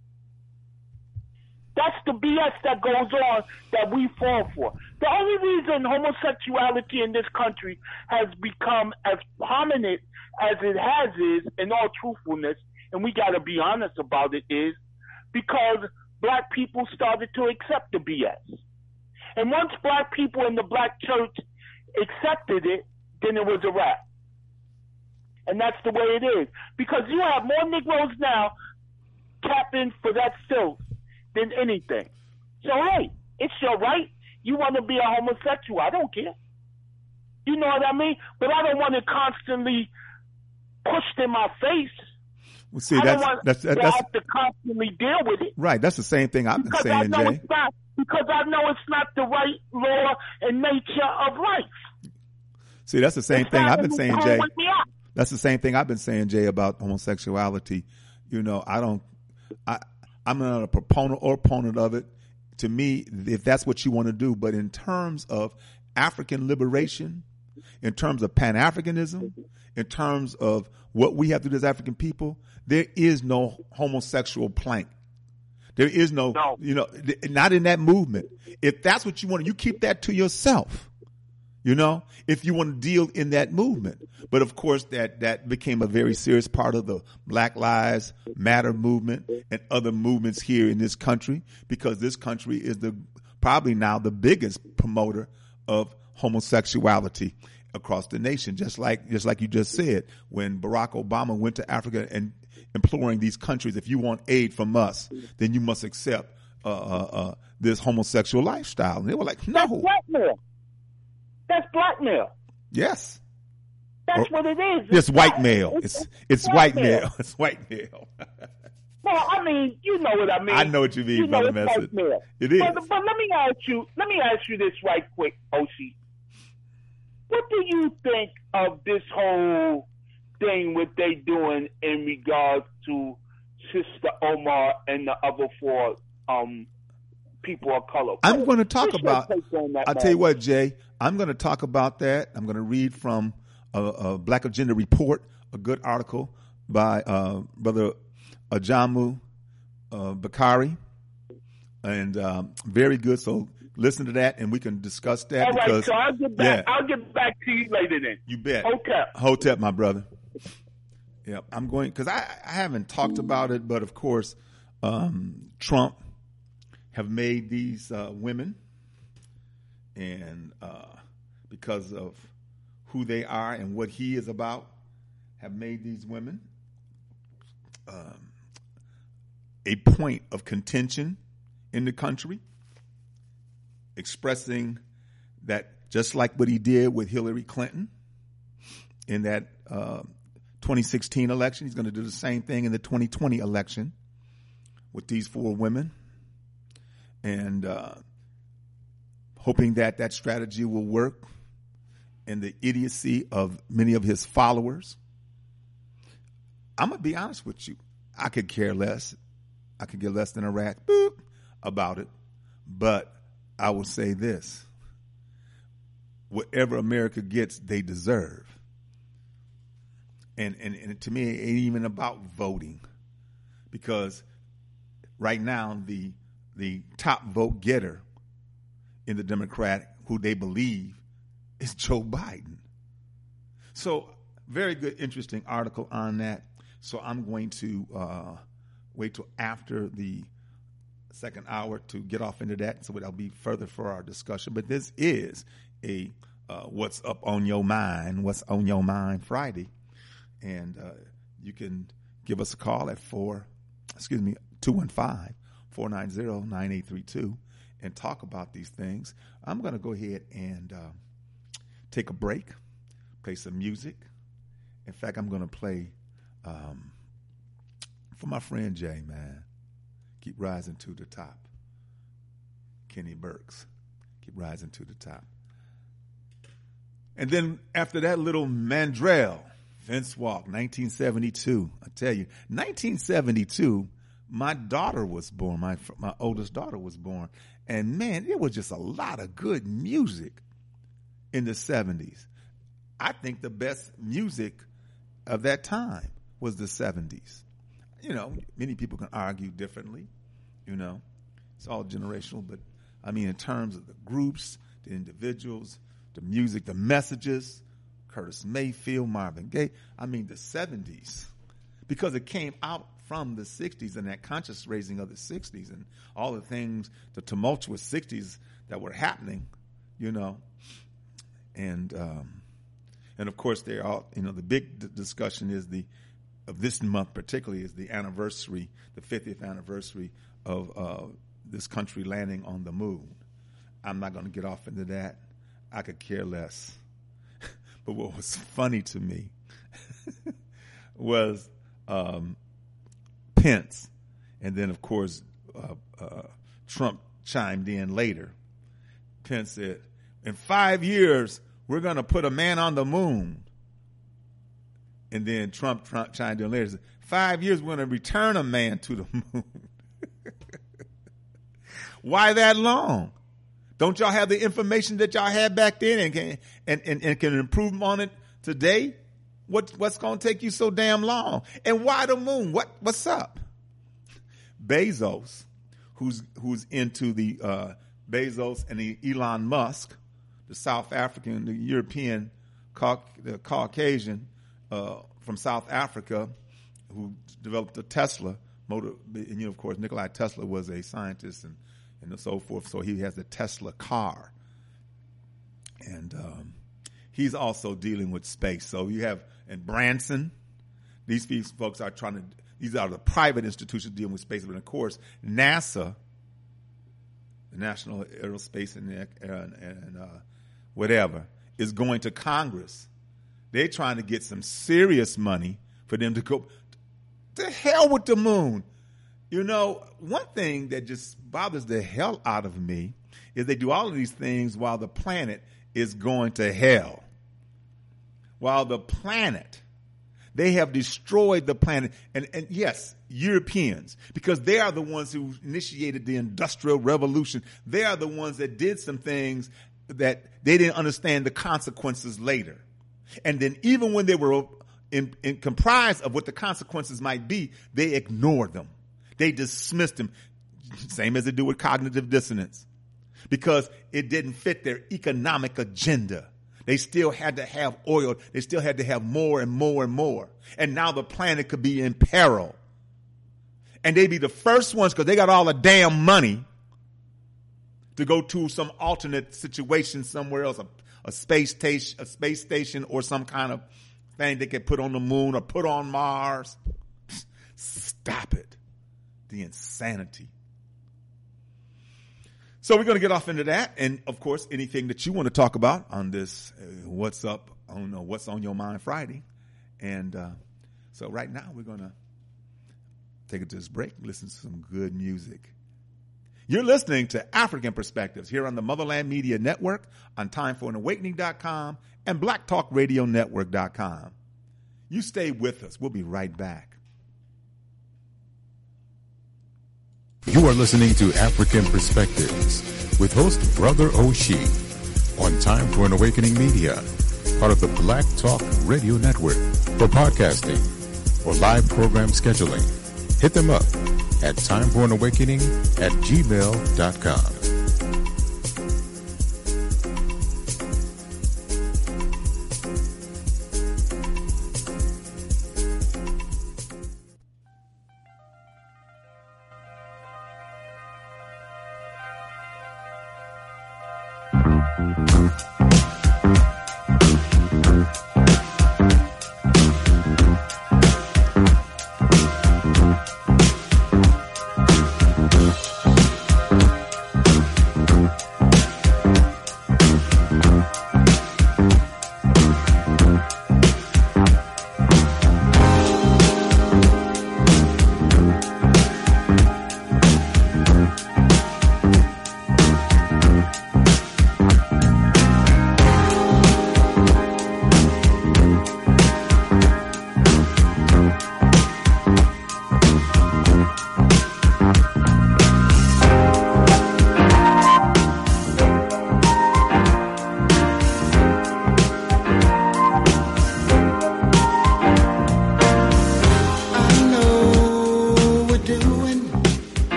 That's the B S that goes on that we fall for. The only reason homosexuality in this country has become as prominent as it has is, in all truthfulness, and we got to be honest about it, is because black people started to accept the B S. And once black people in the black church accepted it, then it was a wrap. And that's the way it is. Because you have more Negroes now tapping for that filth than anything. So, hey, it's your right. You want to be a homosexual. I don't care. You know what I mean? But I don't want it constantly pushed in my face. Well, see, I that's don't want that's to that's have to constantly deal with it. right. That's the same thing I've been Because I saying, know Jay. it's not, because I know it's not the right law and nature of life. See, that's the same It's thing not I've been in saying, tune Jay. with me out. That's the same thing I've been saying, Jay, about homosexuality. You know, I don't, I, I'm not a proponent or opponent of it. To me, if that's what you want to do, but in terms of African liberation, in terms of Pan-Africanism, in terms of what we have to do as African people, there is no homosexual plank. There is no, No. you know, not in that movement. If that's what you want, you keep that to yourself. You know, if you want to deal in that movement. But of course, that, that became a very serious part of the Black Lives Matter movement and other movements here in this country, because this country is the probably now the biggest promoter of homosexuality across the nation. Just like, just like you just said, when Barack Obama went to Africa and imploring these countries, if you want aid from us, then you must accept uh, uh, uh, this homosexual lifestyle. And they were like, That's no. blackmail. That's blackmail. Yes. That's or, what it is. It's, it's white male. It's it's, it's white male. male. It's white male. Well, I mean, you know what I mean. I know what you mean, you know, Brother Message. Male. It is. But, but let me ask you. Let me ask you this right quick, Oshi. What do you think of this whole thing? What they doing in regards to Sister Omar and the other four um, people of color? I'm going to talk What's about. your take on that, I'll man? tell you what, Jay. I'm going to talk about that. I'm going to read from a, a Black Agenda Report, a good article by uh, Brother Ajamu uh, Bakari, and um, very good. So listen to that, and we can discuss that. All right, because, so I'll get back. yeah, I'll get back to you later then. you bet. Hotep. Hotep, my brother. Yeah, I'm going because I, I haven't talked about it, but of course, um, Trump have made these uh, women, and uh, because of who they are and what he is about, have made these women um, a point of contention in the country, expressing that just like what he did with Hillary Clinton in that uh, twenty sixteen election, he's going to do the same thing in the twenty twenty election with these four women, and uh, hoping that that strategy will work in the idiocy of many of his followers. I'm going to be honest with you. I could care less. I could get less than a rat boop about it. But I will say this. Whatever America gets, they deserve. And, and, and to me, it ain't even about voting. Because right now, the the top vote getter in the Democrat, who they believe, is Joe Biden. So very good, interesting article on that. So I'm going to uh, wait till after the second hour to get off into that, so that'll be further for our discussion. But this is a uh, What's Up on Your Mind, What's on Your Mind Friday. And uh, you can give us a call at four, excuse me, two one five, four nine zero, nine eight three two and talk about these things. I'm going to go ahead and uh, take a break, play some music. In fact, I'm going to play um, for my friend Jay, man. Keep rising to the top. Kenny Burks. Keep rising to the top. And then after that, little Mandrell, Fence Walk, nineteen seventy-two. I tell you, nineteen seventy-two, my daughter was born. My my oldest daughter was born. And, man, it was just a lot of good music in the seventies. I think the best music of that time was the seventies. You know, many people can argue differently. You know, it's all generational. But, I mean, in terms of the groups, the individuals, the music, the messages, Curtis Mayfield, Marvin Gaye. I mean, the seventies, because it came out from the sixties and that conscious raising of the sixties and all the things, the tumultuous sixties that were happening, you know. And, um, and of course, they are, you know, the big d- discussion is the, of this month particularly, is the anniversary, the fiftieth anniversary of uh, this country landing on the moon. I'm not going to get off into that. I could care less. But what was funny to me was um, Pence, and then, of course, uh, uh, Trump chimed in later. Pence said, in five years, we're going to put a man on the moon. And then Trump, Trump chimed in later and said, five years, we're going to return a man to the moon. Why that long? Don't y'all have the information that y'all had back then and can, and, and, and can improve on it today? What, what's going to take you so damn long? And why the moon? What, what's up? Bezos, who's, who's into the, uh, Bezos and the Elon Musk, the South African, the European, the Caucasian, uh, from South Africa, who developed the Tesla motor. And, you know, of course, Nikola Tesla was a scientist and, and so forth. So he has the Tesla car. And, um, he's also dealing with space. So you have, and Branson, these folks are trying to, these are the private institutions dealing with space. But of course, NASA, the National Aerospace and, and, and uh, whatever, is going to Congress They're trying to get some serious money for them to go. To hell with the moon. You know, one thing that just bothers the hell out of me is they do all of these things while the planet is going to hell. While the planet, they have destroyed the planet. And, and yes, Europeans, because they are the ones who initiated the Industrial Revolution. They are the ones that did some things that they didn't understand the consequences later. And then even when they were in, in comprised of what the consequences might be, they ignored them. They dismissed them. Same as they do with cognitive dissonance. Because it didn't fit their economic agenda. They still had to have oil. They still had to have more and more and more. And now the planet could be in peril. And they'd be the first ones, because they got all the damn money, to go to some alternate situation somewhere else, a, a space station, a space station, or some kind of thing they could put on the moon or put on Mars. Stop it. The insanity. So we're going to get off into that. And of course, anything that you want to talk about on this, uh, what's up on uh, What's on Your Mind Friday. And uh, so right now we're going to take it to this break and listen to some good music. You're listening to African Perspectives here on the Motherland Media Network, on time for an awakening dot com and black talk radio network dot com. You stay with us. We'll be right back. You are listening to African Perspectives with host Brother Oshie on Time for an Awakening Media, part of the Black Talk Radio Network. For podcasting or live program scheduling, hit them up at time for an awakening at gmail dot com.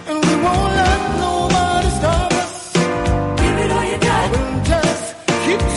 Keep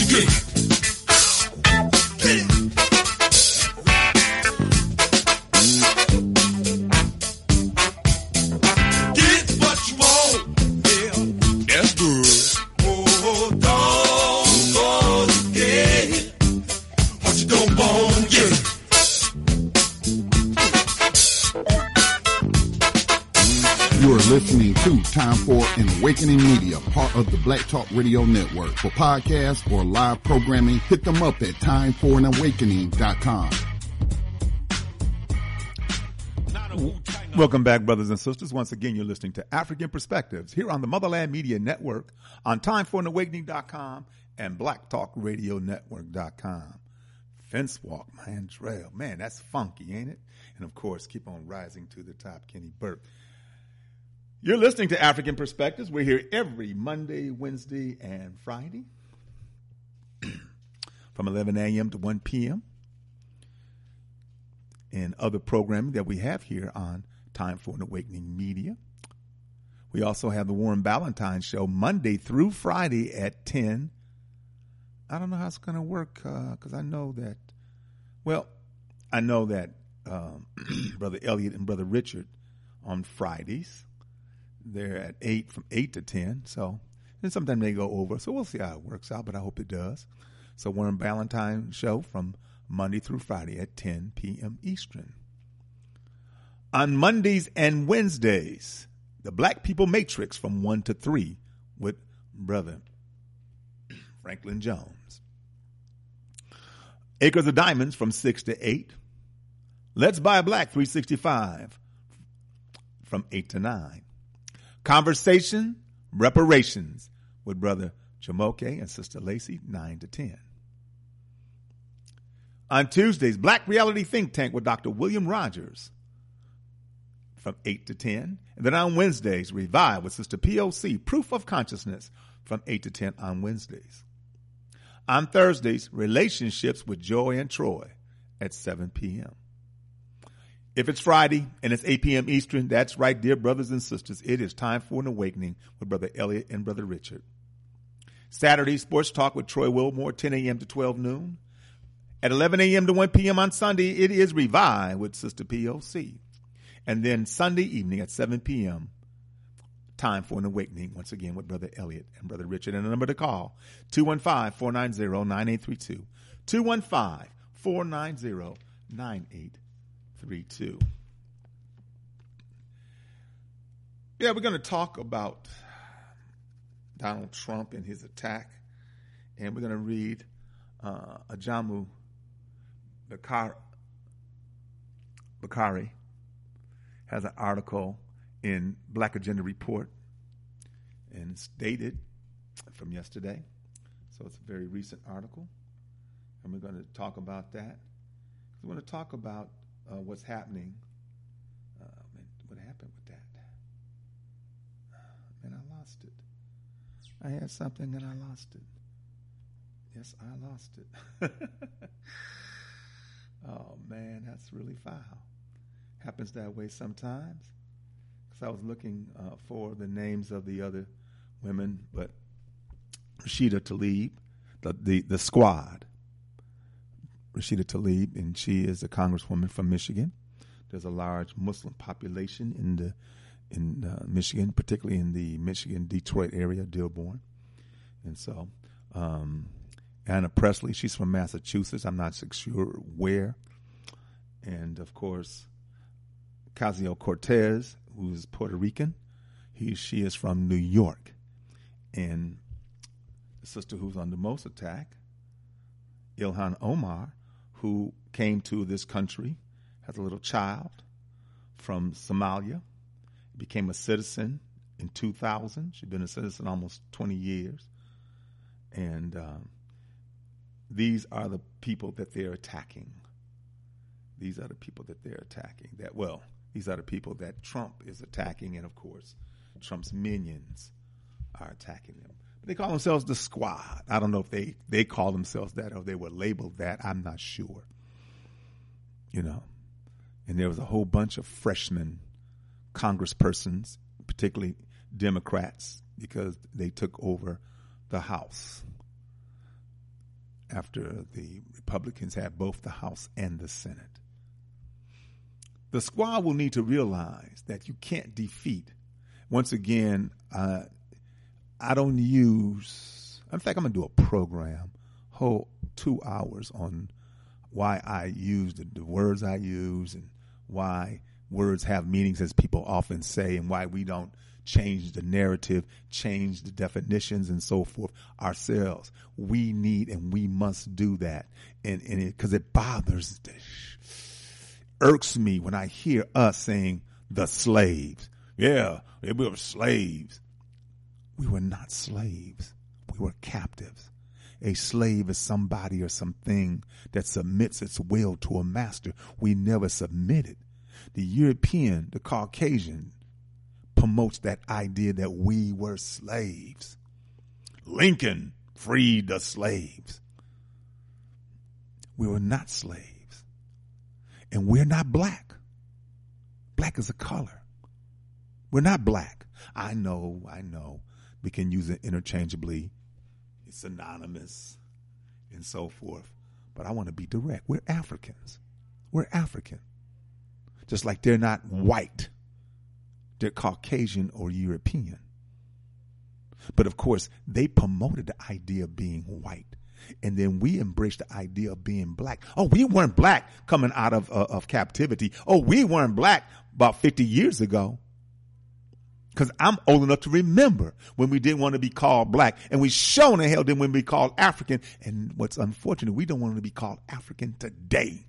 Listening to Time for an Awakening Media, part of the Black Talk Radio Network. For podcasts or live programming, hit them up at time for an awakening dot com. Welcome back, brothers and sisters. Once again, you're listening to African Perspectives here on the Motherland Media Network on time for an awakening dot com and black talk radio network dot com. Fence Walk, man, trail. Man, that's funky, ain't it? And of course, keep on rising to the top, Kenny Burke. You're listening to African Perspectives. We're here every Monday, Wednesday, and Friday from eleven a.m. to one p.m. and other programming that we have here on Time for an Awakening Media. We also have the Warren Ballantine Show Monday through Friday at ten. I don't know how it's going to work because uh, I know that, well, I know that um, Brother Elliot and Brother Richard on Fridays, they're at eight, from eight to ten. So, and sometimes they go over. So we'll see how it works out, but I hope it does. So Warren Ballantine Show from Monday through Friday at ten p.m. Eastern. On Mondays and Wednesdays, the Black People Matrix from one to three with Brother Franklin Jones. Acres of Diamonds from six to eight. Let's Buy Black three sixty-five from eight to nine. Conversation, Reparations with Brother Jamoke and Sister Lacey, nine to ten. On Tuesdays, Black Reality Think Tank with Doctor William Rogers from eight to ten. And then on Wednesdays, Revive with Sister P O C, Proof of Consciousness from eight to ten on Wednesdays. On Thursdays, Relationships with Joy and Troy at seven p.m. If it's Friday and it's eight p.m. Eastern, that's right, dear brothers and sisters. It is time for an awakening with Brother Elliot and Brother Richard. Saturday, Sports Talk with Troy Wilmore, ten a.m. to twelve noon. At eleven a.m. to one p.m. on Sunday, it is Revive with Sister P O C. And then Sunday evening at seven p.m., time for an awakening, once again, with Brother Elliot and Brother Richard. And the number to call, two one five, four nine zero, nine eight three two. two one five, four nine zero, nine eight three two. Yeah, we're going to talk about Donald Trump and his attack. And we're going to read uh, Ajamu Bakari, Bakari has an article in Black Agenda Report, and it's dated from yesterday. So it's a very recent article, and we're going to talk about that. We want to talk about uh, what's happening. Uh, what happened with that? Man, I lost it. I had something and I lost it. Yes, I lost it. Oh, man, that's really foul. Happens that way sometimes. Because I was looking uh, for the names of the other women, but Rashida Tlaib, the, the, the squad, Rashida Tlaib, and she is a congresswoman from Michigan. There's a large Muslim population in the in uh, Michigan, particularly in the Michigan, Detroit area, Dearborn. And so um, Anna Presley, she's from Massachusetts. I'm not sure where. And, of course, Ocasio-Cortez, who's Puerto Rican, he, she is from New York. And the sister who's under most attack, Ilhan Omar, who came to this country as a little child from Somalia, became a citizen in two thousand. She's been a citizen almost twenty years. And um, these are the people that they're attacking. These are the people that they're attacking. That well, these are the people that Trump is attacking, and of course, Trump's minions are attacking them. But they call themselves the squad. I don't know if they, they call themselves that or they were labeled that. I'm not sure. You know, and there was a whole bunch of freshmen congresspersons, particularly Democrats, because they took over the House. after the Republicans had both the House and the Senate. The squad will need to realize that you can't defeat. Once again, uh, I don't use, in fact, I'm going to do a program, whole two hours on why I use the, the words I use and why words have meanings, as people often say, and why we don't change the narrative, change the definitions and so forth ourselves. We need and we must do that. And, and it, cause it bothers, irks me when I hear us saying the slaves. Yeah, we were slaves. We were not slaves. We were captives. A slave is somebody or something that submits its will to a master. We never submitted. The European, the Caucasian, promotes that idea that we were slaves. Lincoln freed the slaves. We were not slaves. And we're not black. Black is a color. We're not black. I know, I know. We can use it interchangeably. It's synonymous and so forth. But I want to be direct. We're Africans. We're African. Just like they're not white. They're Caucasian or European. But of course, they promoted the idea of being white. And then we embraced the idea of being black. Oh, we weren't black coming out of, uh, of captivity. Oh, we weren't black about fifty years ago. Because I'm old enough to remember when we didn't want to be called black. And we sure in hell didn't want to be called African. And what's unfortunate, we don't want to be called African today.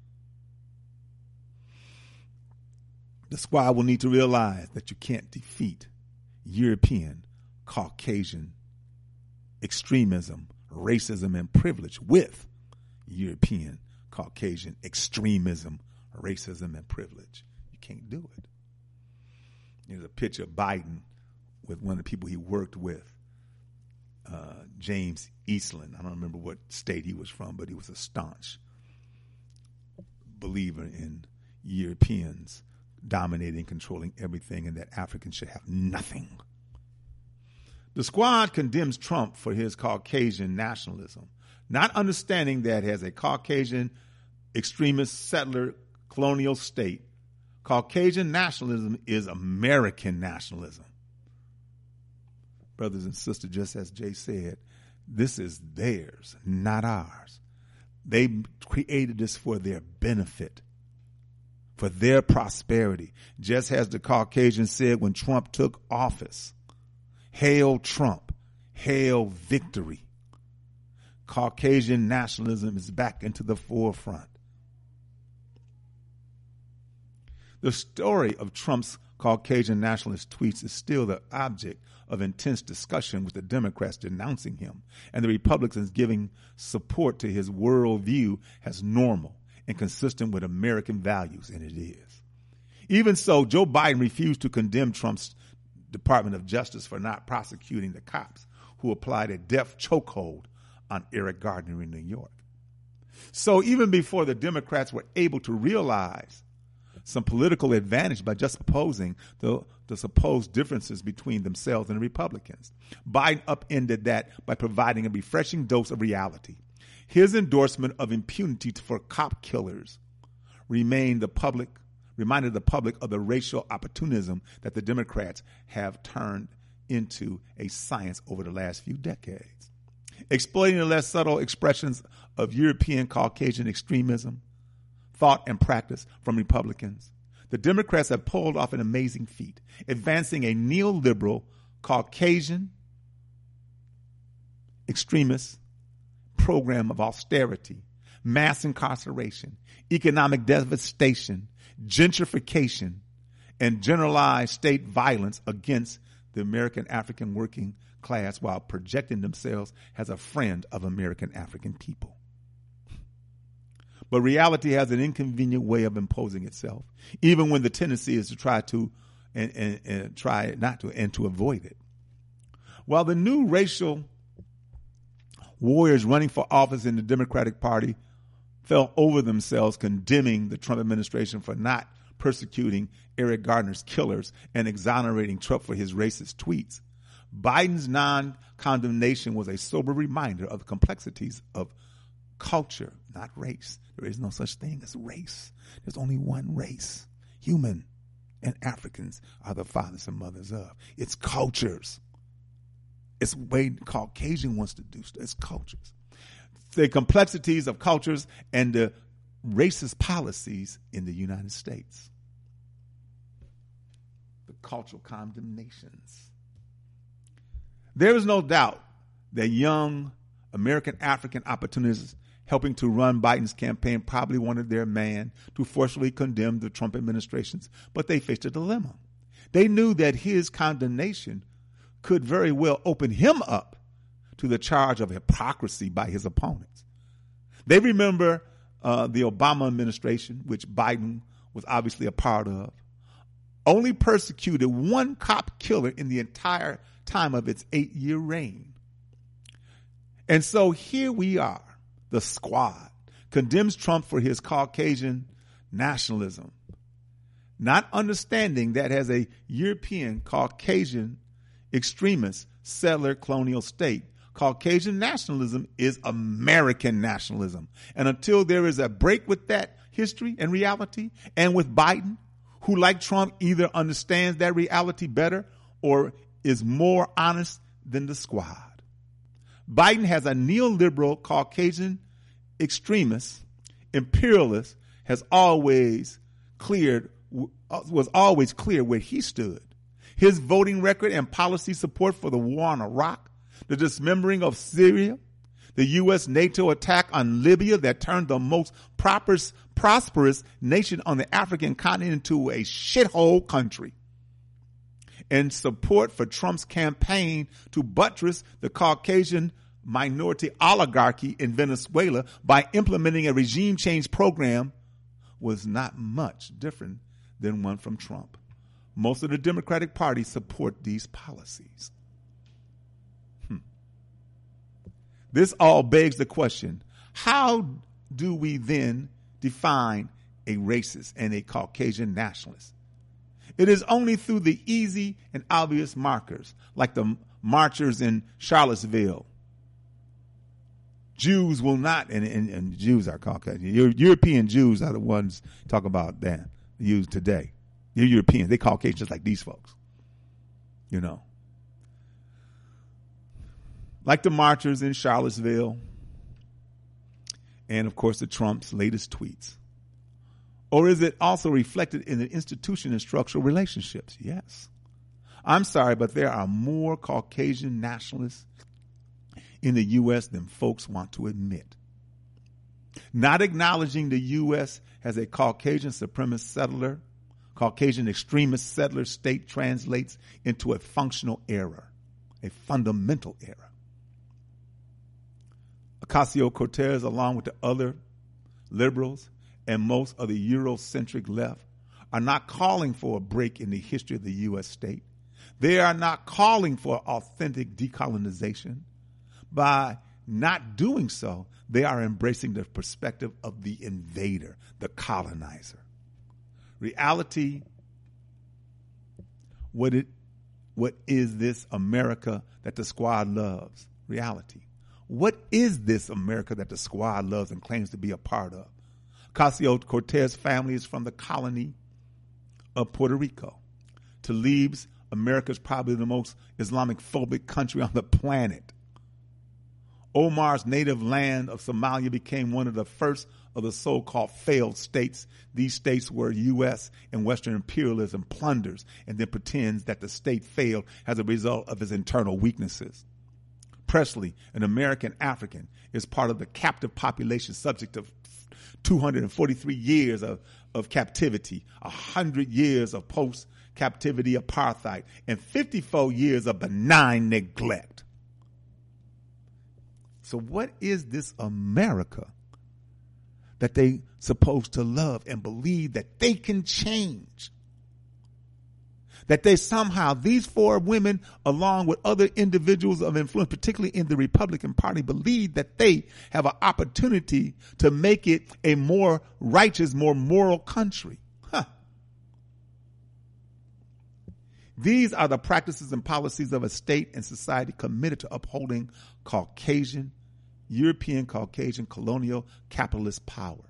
The squad will need to realize that you can't defeat European, Caucasian extremism, racism, and privilege with European, Caucasian extremism, racism, and privilege. You can't do it. There's a picture of Biden with one of the people he worked with, uh, James Eastland. I don't remember what state he was from, but he was a staunch believer in Europeans dominating, controlling everything, and that Africans should have nothing. The squad condemns Trump for his Caucasian nationalism, not understanding that as a Caucasian extremist settler colonial state, Caucasian nationalism is American nationalism. Brothers and sisters, just as Jay said, this is theirs, not ours. They created this for their benefit, for their prosperity. Just as the Caucasians said when Trump took office, hail Trump, hail victory. Caucasian nationalism is back into the forefront. The story of Trump's Caucasian nationalist tweets is still the object of intense discussion, with the Democrats denouncing him and the Republicans giving support to his worldview as normal and consistent with American values, and it is. Even so, Joe Biden refused to condemn Trump's Department of Justice for not prosecuting the cops who applied a death chokehold on Eric Gardner in New York. So even before the Democrats were able to realize some political advantage by just opposing the, the supposed differences between themselves and the Republicans, Biden upended that by providing a refreshing dose of reality. His endorsement of impunity for cop killers remained the public, reminded the public of the racial opportunism that the Democrats have turned into a science over the last few decades. Exploiting the less subtle expressions of European Caucasian extremism, thought and practice from Republicans, the Democrats have pulled off an amazing feat, advancing a neoliberal Caucasian extremist program of austerity, mass incarceration, economic devastation, gentrification, and generalized state violence against the American African working class, while projecting themselves as a friend of American African people. But reality has an inconvenient way of imposing itself, even when the tendency is to try to and, and, and try not to and to avoid it. While the new racial warriors running for office in the Democratic Party fell over themselves condemning the Trump administration for not persecuting Eric Gardner's killers and exonerating Trump for his racist tweets, Biden's non-condemnation was a sober reminder of the complexities of culture, not race. There is no such thing as race. There's only one race, human, and Africans are the fathers and mothers of. It's cultures. It's the way Caucasian wants to do stuff. It's cultures. The complexities of cultures and the racist policies in the United States. The cultural condemnations. There is no doubt that young American African opportunists helping to run Biden's campaign probably wanted their man to forcefully condemn the Trump administrations, but they faced a dilemma. They knew that his condemnation could very well open him up to the charge of hypocrisy by his opponents. They remember uh, the Obama administration, which Biden was obviously a part of, only persecuted one cop killer in the entire time of its eight-year reign. And so here we are. The squad condemns Trump for his Caucasian nationalism, not understanding that as a European Caucasian extremist settler colonial state, Caucasian nationalism is American nationalism. And until there is a break with that history and reality, and with Biden, who like Trump either understands that reality better or is more honest than the squad. Biden has a neoliberal Caucasian extremist, imperialist, has always cleared, was always clear where he stood. His voting record and policy support for the war on Iraq, the dismembering of Syria, the U S NATO attack on Libya that turned the most prosperous, prosperous nation on the African continent into a shithole country, and support for Trump's campaign to buttress the Caucasian minority oligarchy in Venezuela by implementing a regime change program was not much different than one from Trump. Most of the Democratic Party support these policies. Hmm. This all begs the question, how do we then define a racist and a Caucasian nationalist? It is only through the easy and obvious markers, like the marchers in Charlottesville. Jews will not, and, and, and Jews are Caucasian. European Jews are the ones talk about that, used today. You're Europeans. They Caucasian just like these folks. You know. Like the marchers in Charlottesville. And, of course, the Trump's latest tweets. Or is it also reflected in the institution and structural relationships? Yes. I'm sorry, but there are more Caucasian nationalists in the U S than folks want to admit. Not acknowledging the U S as a Caucasian supremacist settler, Caucasian extremist settler state translates into a functional error, a fundamental error. Ocasio-Cortez, along with the other liberals and most of the Eurocentric left, are not calling for a break in the history of the U S state. They are not calling for authentic decolonization. By not doing so, they are embracing the perspective of the invader, the colonizer. Reality, what it, what is this America that the squad loves? Reality. What is this America that the squad loves and claims to be a part of? Ocasio-Cortez family is from the colony of Puerto Rico. Tlaib's America is probably the most Islamic phobic country on the planet. Omar's native land of Somalia became one of the first of the so-called failed states. These states were U S and Western imperialism plunders and then pretends that the state failed as a result of its internal weaknesses. Presley, an American African, is part of the captive population subject to two hundred forty-three years of, of captivity, one hundred years of post-captivity apartheid, and fifty-four years of benign neglect. So what is this America that they supposed to love and believe that they can change? That they somehow, these four women, along with other individuals of influence, particularly in the Republican Party, believe that they have an opportunity to make it a more righteous, more moral country. Huh. These are the practices and policies of a state and society committed to upholding Caucasian, European Caucasian colonial capitalist power.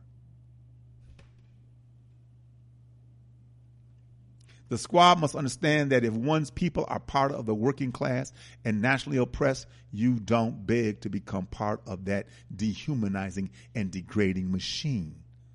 The squad must understand that if one's people are part of the working class and nationally oppressed, you don't beg to become part of that dehumanizing and degrading machine.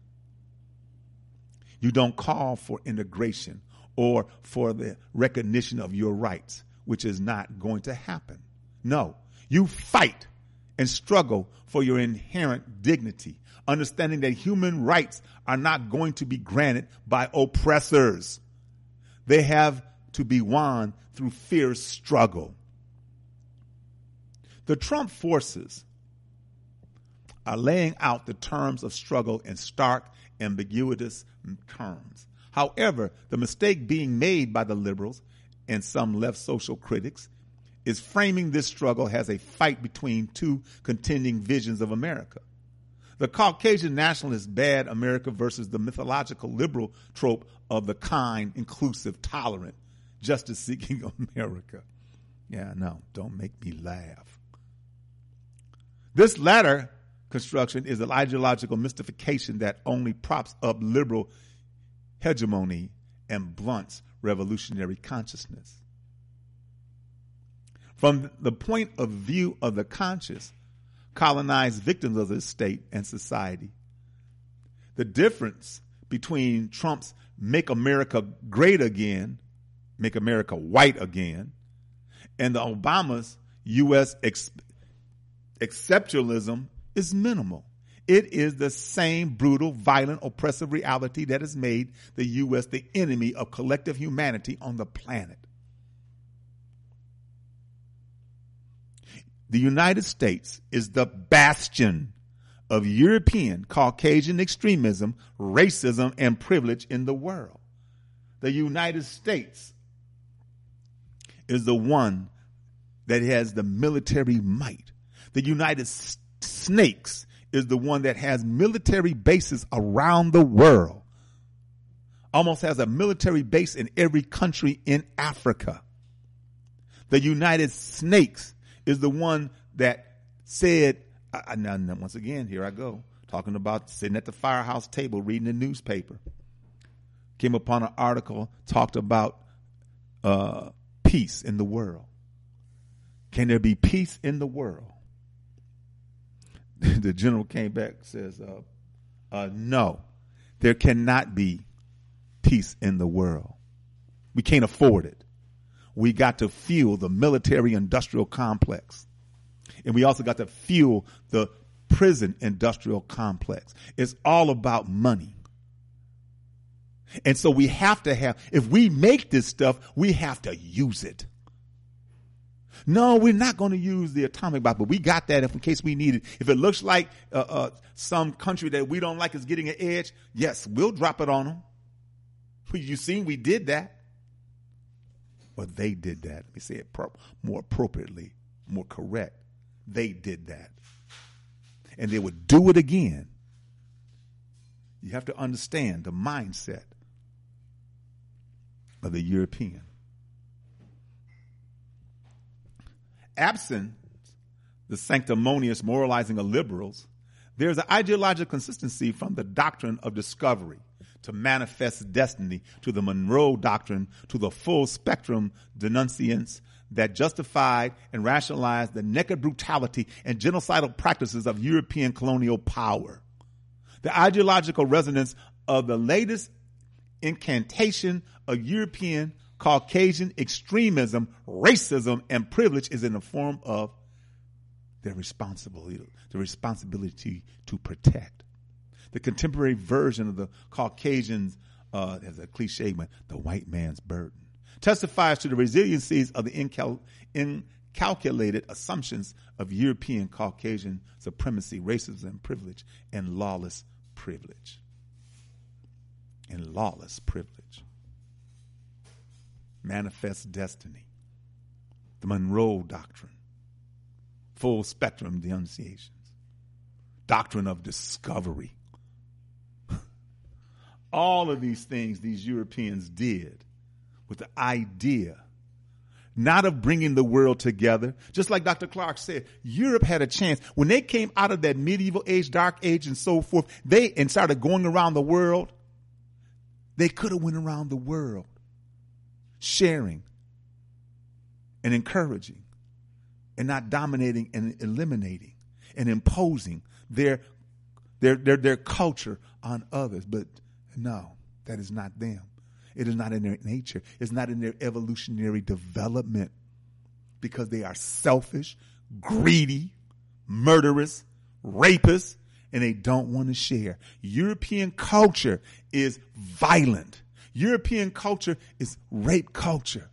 You don't call for integration or for the recognition of your rights, which is not going to happen. No, you fight and struggle for your inherent dignity, understanding that human rights are not going to be granted by oppressors. They have to be won through fierce struggle. The Trump forces are laying out the terms of struggle in stark, ambiguous terms. However, the mistake being made by the liberals and some left social critics is framing this struggle as a fight between two contending visions of America. The Caucasian nationalist bad America versus the mythological liberal trope of the kind, inclusive, tolerant, justice-seeking America. Yeah, no, don't make me laugh. This latter construction is an ideological mystification that only props up liberal hegemony and blunts revolutionary consciousness. From the point of view of the conscious, colonized victims of this state and society, the difference between Trump's Make America Great Again, Make America White Again, and the Obama's U S ex- exceptionalism is minimal. It is the same brutal, violent, oppressive reality that has made the U S the enemy of collective humanity on the planet. The United States is the bastion of European Caucasian extremism, racism, and privilege in the world. The United States is the one that has the military might. The United S- Snakes is the one that has military bases around the world. Almost has a military base in every country in Africa. The United Snakes is the one that said, I, I, now, once again, here I go, talking about sitting at the firehouse table reading the newspaper. Came upon an article, talked about uh, peace in the world. Can there be peace in the world? The general came back, says, uh, uh, no, there cannot be peace in the world. We can't afford it. We got to fuel the military industrial complex. And we also got to fuel the prison industrial complex. It's all about money. And so we have to have, if we make this stuff, we have to use it. No, we're not going to use the atomic bomb, but we got that if in case we need it. If it looks like uh, uh, some country that we don't like is getting an edge, yes, we'll drop it on them. You've seen we did that. Well, they did that. Let me say it pro- more appropriately, more correct. They did that. And they would do it again. You have to understand the mindset of the European. Absent the sanctimonious moralizing of liberals, there's an ideological consistency from the doctrine of discovery to manifest destiny, to the Monroe Doctrine, to the full spectrum denunciants that justified and rationalized the naked brutality and genocidal practices of European colonial power. The ideological resonance of the latest incantation of European Caucasian extremism, racism, and privilege is in the form of their responsibility, the responsibility to protect. The contemporary version of the Caucasians, uh, as a cliche, the white man's burden, testifies to the resiliencies of the incal- incalculated assumptions of European Caucasian supremacy, racism, privilege, and lawless privilege. And lawless privilege. Manifest destiny. The Monroe Doctrine. Full spectrum denunciations. Doctrine of discovery. All of these things these Europeans did with the idea not of bringing the world together. Just like Doctor Clark said, Europe had a chance. When they came out of that medieval age, dark age, and so forth, they and started going around the world, they could have went around the world sharing and encouraging and not dominating and eliminating and imposing their their their, their culture on others. But no, that is not them. It is not in their nature. It's not in their evolutionary development, because they are selfish, greedy, murderous, rapists, and they don't want to share. European culture is violent. European culture is rape culture.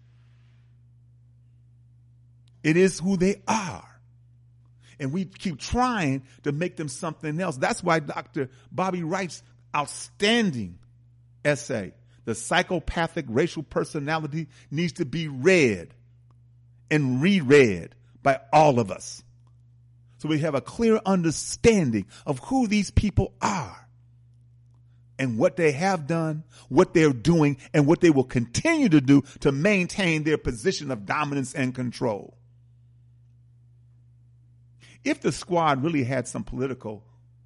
It is who they are. And we keep trying to make them something else. That's why Doctor Bobby Wright's outstanding essay, The Psychopathic Racial Personality, needs to be read and reread by all of us, so we have a clear understanding of who these people are and what they have done, what they're doing, and what they will continue to do to maintain their position of dominance and control. If the squad really had some political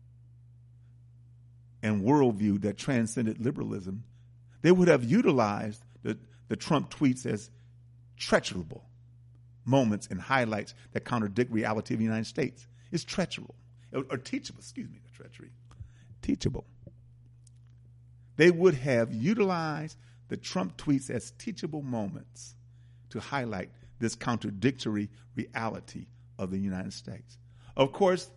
and worldview that transcended liberalism, they would have utilized the, the Trump tweets as treacherable moments and highlights that contradict reality of the United States. It's treacherable, or, or teachable, excuse me, the treachery, teachable. They would have utilized the Trump tweets as teachable moments to highlight this contradictory reality of the United States. Of course,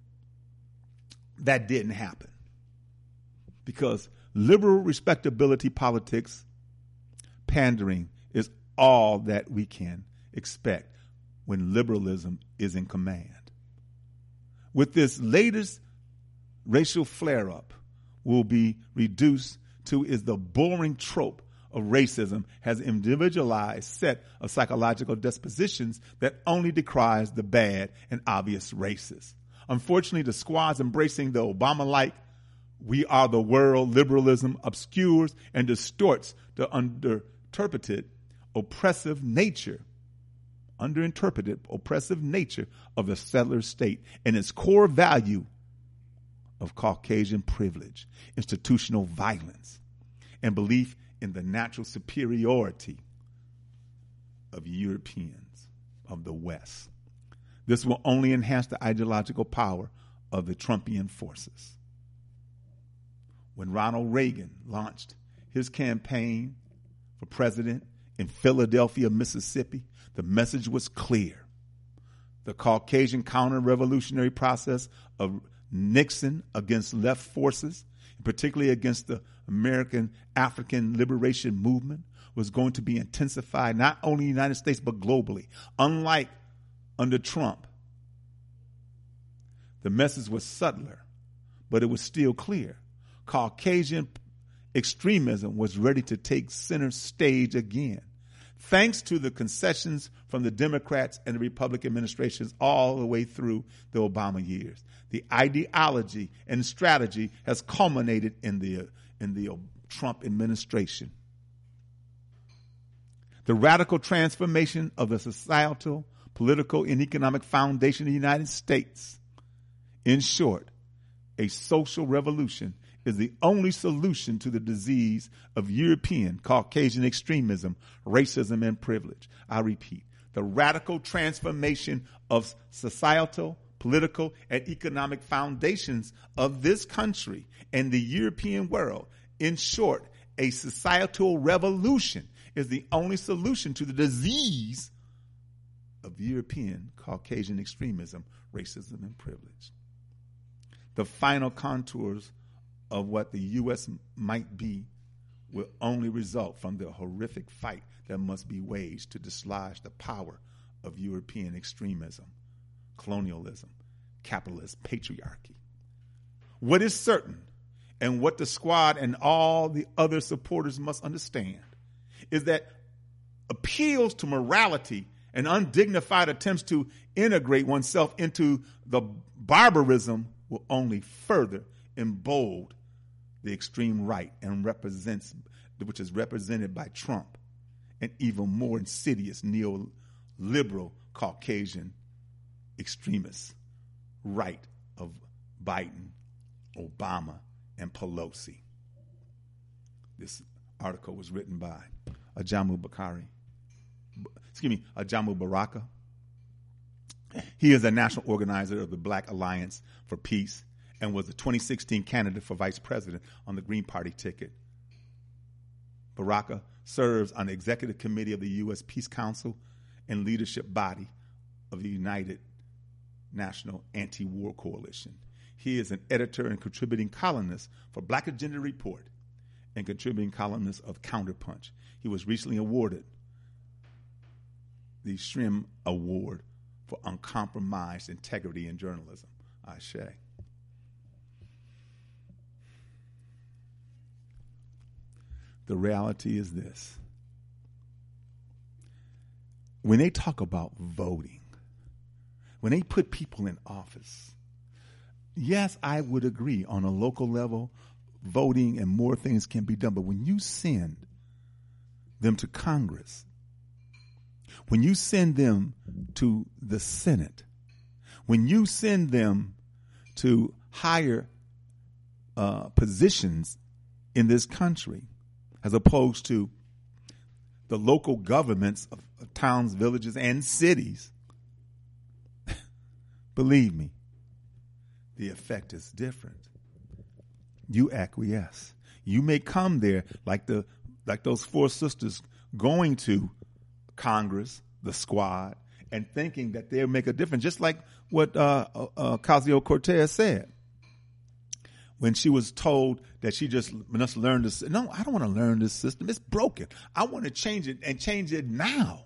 that didn't happen, because liberal respectability politics, pandering, is all that we can expect when liberalism is in command. With this latest racial flare-up, will be reduced to is the boring trope of racism has individualized set of psychological dispositions that only decries the bad and obvious racist. Unfortunately, the squads embracing the Obama-like "we are the world" liberalism obscures and distorts the underinterpreted oppressive nature, underinterpreted oppressive nature of the settler state and its core value of Caucasian privilege, institutional violence, and belief in the natural superiority of Europeans of the West. This will only enhance the ideological power of the Trumpian forces. When Ronald Reagan launched his campaign for president in Philadelphia, Mississippi, the message was clear. The Caucasian counter-revolutionary process of Nixon against left forces, particularly against the American African liberation movement, was going to be intensified not only in the United States but globally. Unlike under Trump, the message was subtler, but it was still clear. Caucasian extremism was ready to take center stage again, thanks to the concessions from the Democrats and the Republican administrations all the way through the Obama years. The ideology and strategy has culminated in the in the Trump administration. The radical transformation of the societal, political, and economic foundation of the United States. In short, a social revolution is the only solution to the disease of European Caucasian extremism, racism, and privilege. I repeat, the radical transformation of societal, political, and economic foundations of this country and the European world. In short, a societal revolution is the only solution to the disease of European Caucasian extremism, racism, and privilege. The final contours of what the U S might be will only result from the horrific fight that must be waged to dislodge the power of European extremism, colonialism, capitalist patriarchy. What is certain, and what the squad and all the other supporters must understand, is that appeals to morality and undignified attempts to integrate oneself into the barbarism will only further embolden the extreme right and represents, which is represented by Trump and even more insidious neoliberal Caucasian extremists, right of Biden, Obama, and Pelosi. This article was written by Ajamu Bakari, excuse me, Ajamu Baraka. He is a national organizer of the Black Alliance for Peace and was the twenty sixteen candidate for vice president on the Green Party ticket. Baraka serves on the executive committee of the U S Peace Council and leadership body of the United National Anti-War Coalition. He is an editor and contributing columnist for Black Agenda Report and contributing columnist of Counterpunch. He was recently awarded the Shrim Award for uncompromised integrity in journalism. Ashe. The reality is this. When they talk about voting, when they put people in office, yes, I would agree on a local level, voting and more things can be done. But when you send them to Congress, when you send them to the Senate, when you send them to higher uh, positions in this country, as opposed to the local governments of, of towns, villages, and cities, believe me, the effect is different. You acquiesce. You may come there like the like those four sisters going to Congress, the squad, and thinking that they'll make a difference, just like what uh, uh, Ocasio-Cortez said when she was told that she just must learn this. No, I don't want to learn this system. It's broken. I want to change it and change it now.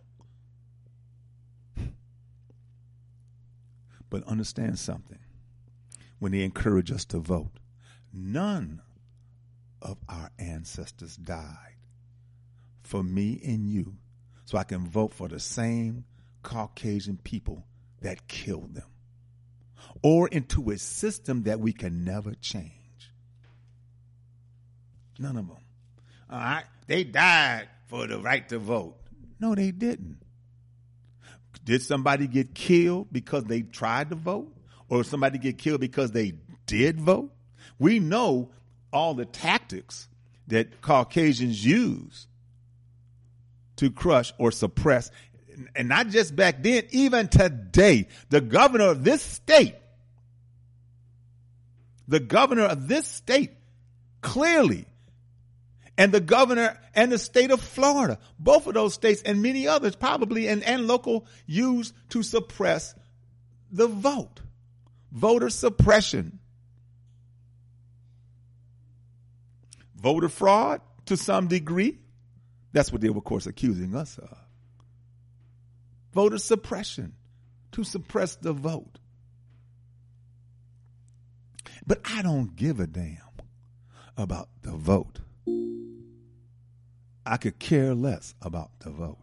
But understand something. When they encourage us to vote, none of our ancestors died for me and you so I can vote for the same Caucasian people that killed them, or into a system that we can never change. None of them. All right, they died for the right to vote. No, they didn't. Did somebody get killed because they tried to vote? Or somebody get killed because they did vote? We know all the tactics that Caucasians use to crush or suppress. And not just back then, even today, the governor of this state, the governor of this state clearly, and the governor and the state of Florida, both of those states and many others probably and, and local, used to suppress the vote. Voter suppression. Voter fraud to some degree. That's what they were, of course, accusing us of. Voter suppression to suppress the vote. But I don't give a damn about the vote. I could care less about the vote.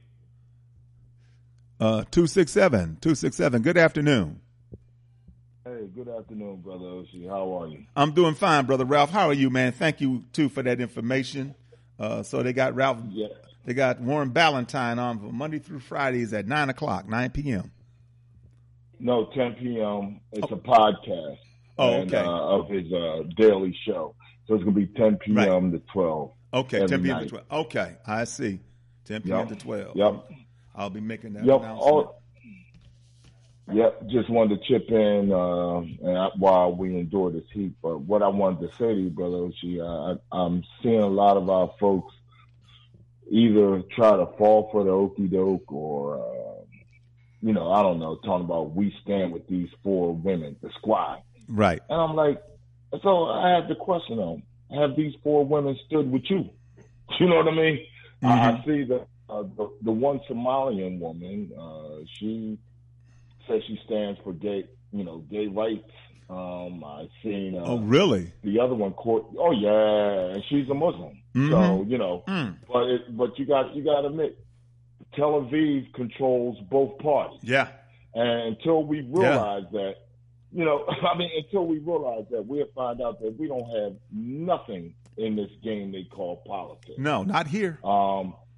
Uh, two six seven, two six seven, good afternoon. Hey, good afternoon, Brother Oshie. How are you? I'm doing fine, Brother Ralph. How are you, man? Thank you, too, for that information. Uh, so they got Ralph, yeah. They got Warren Ballentine on for Monday through Fridays at nine o'clock, nine p.m. No, ten p.m. It's oh. a podcast. Oh, and, okay. Uh, of his uh, daily show. So it's going to be ten p.m. Right. to twelve. Okay, ten p.m. to twelve. Okay, I see. ten p.m. Yep. to twelve. Yep. I'll be making that yep. announcement. All, yep, just wanted to chip in uh, and I, while we endure this heat. But what I wanted to say to you, Brother Oshie, uh, I'm seeing a lot of our folks either try to fall for the okie doke or, uh, you know, I don't know, talking about we stand with these four women, the squad. Right. And I'm like, so I had the question on, have these four women stood with you? You know what I mean? Mm-hmm. I, I see that uh, the, the one Somalian woman, uh, she says she stands for gay, you know, gay rights. Um, I've seen. Uh, oh, really? The other one, court. Oh, yeah, and she's a Muslim. Mm-hmm. So you know, mm. but it, but you got you got to admit, Tel Aviv controls both parties. Yeah. And until we realize yeah. that, you know, I mean, until we realize that, we'll find out that we don't have nothing in this game they call politics. No, not here. Um,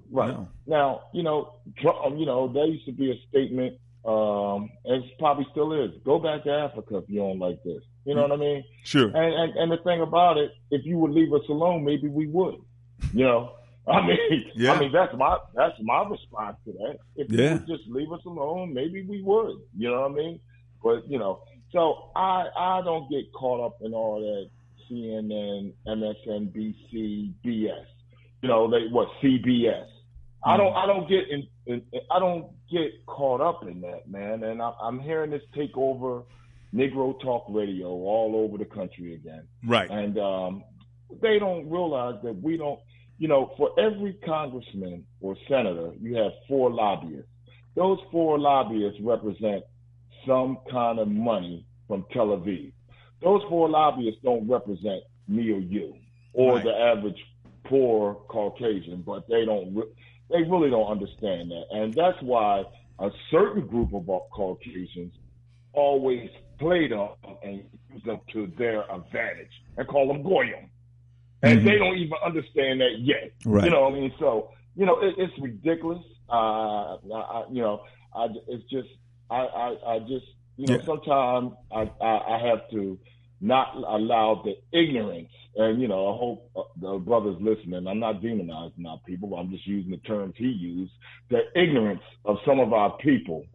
Right. No. Now, you know, Trump, you know, there used to be a statement, um, and it probably still is. Go back to Africa if you don't like this. You know mm-hmm. what I mean? Sure. And, and and the thing about it, if you would leave us alone, maybe we would. You know, I mean, yeah. I mean that's my that's my response to that. If yeah. you would just leave us alone, maybe we would. You know what I mean? But you know, so I I don't get caught up in all that C N N, M S N B C, B S. You know, they what C B S. Mm-hmm. I don't I don't get in, in I don't get caught up in that, man. And I, I'm hearing this take over Negro Talk Radio all over the country again. Right. And um, they don't realize that we don't, you know, for every congressman or senator, you have four lobbyists. Those four lobbyists represent some kind of money from Tel Aviv. Those four lobbyists don't represent me or you or right. the average poor Caucasian, but they don't, re- they really don't understand that. And that's why a certain group of Caucasians always play them and use them to their advantage and call them goyim. And mm-hmm. they don't even understand that yet. Right. You know what I mean? So, you know, it, it's ridiculous. Uh, I, you know, I, it's just, I, I, I just, you know, yeah. sometimes I, I, I have to not allow the ignorance. And, you know, I hope the brothers listening, I'm not demonizing our people, but I'm just using the terms he used, the ignorance of some of our people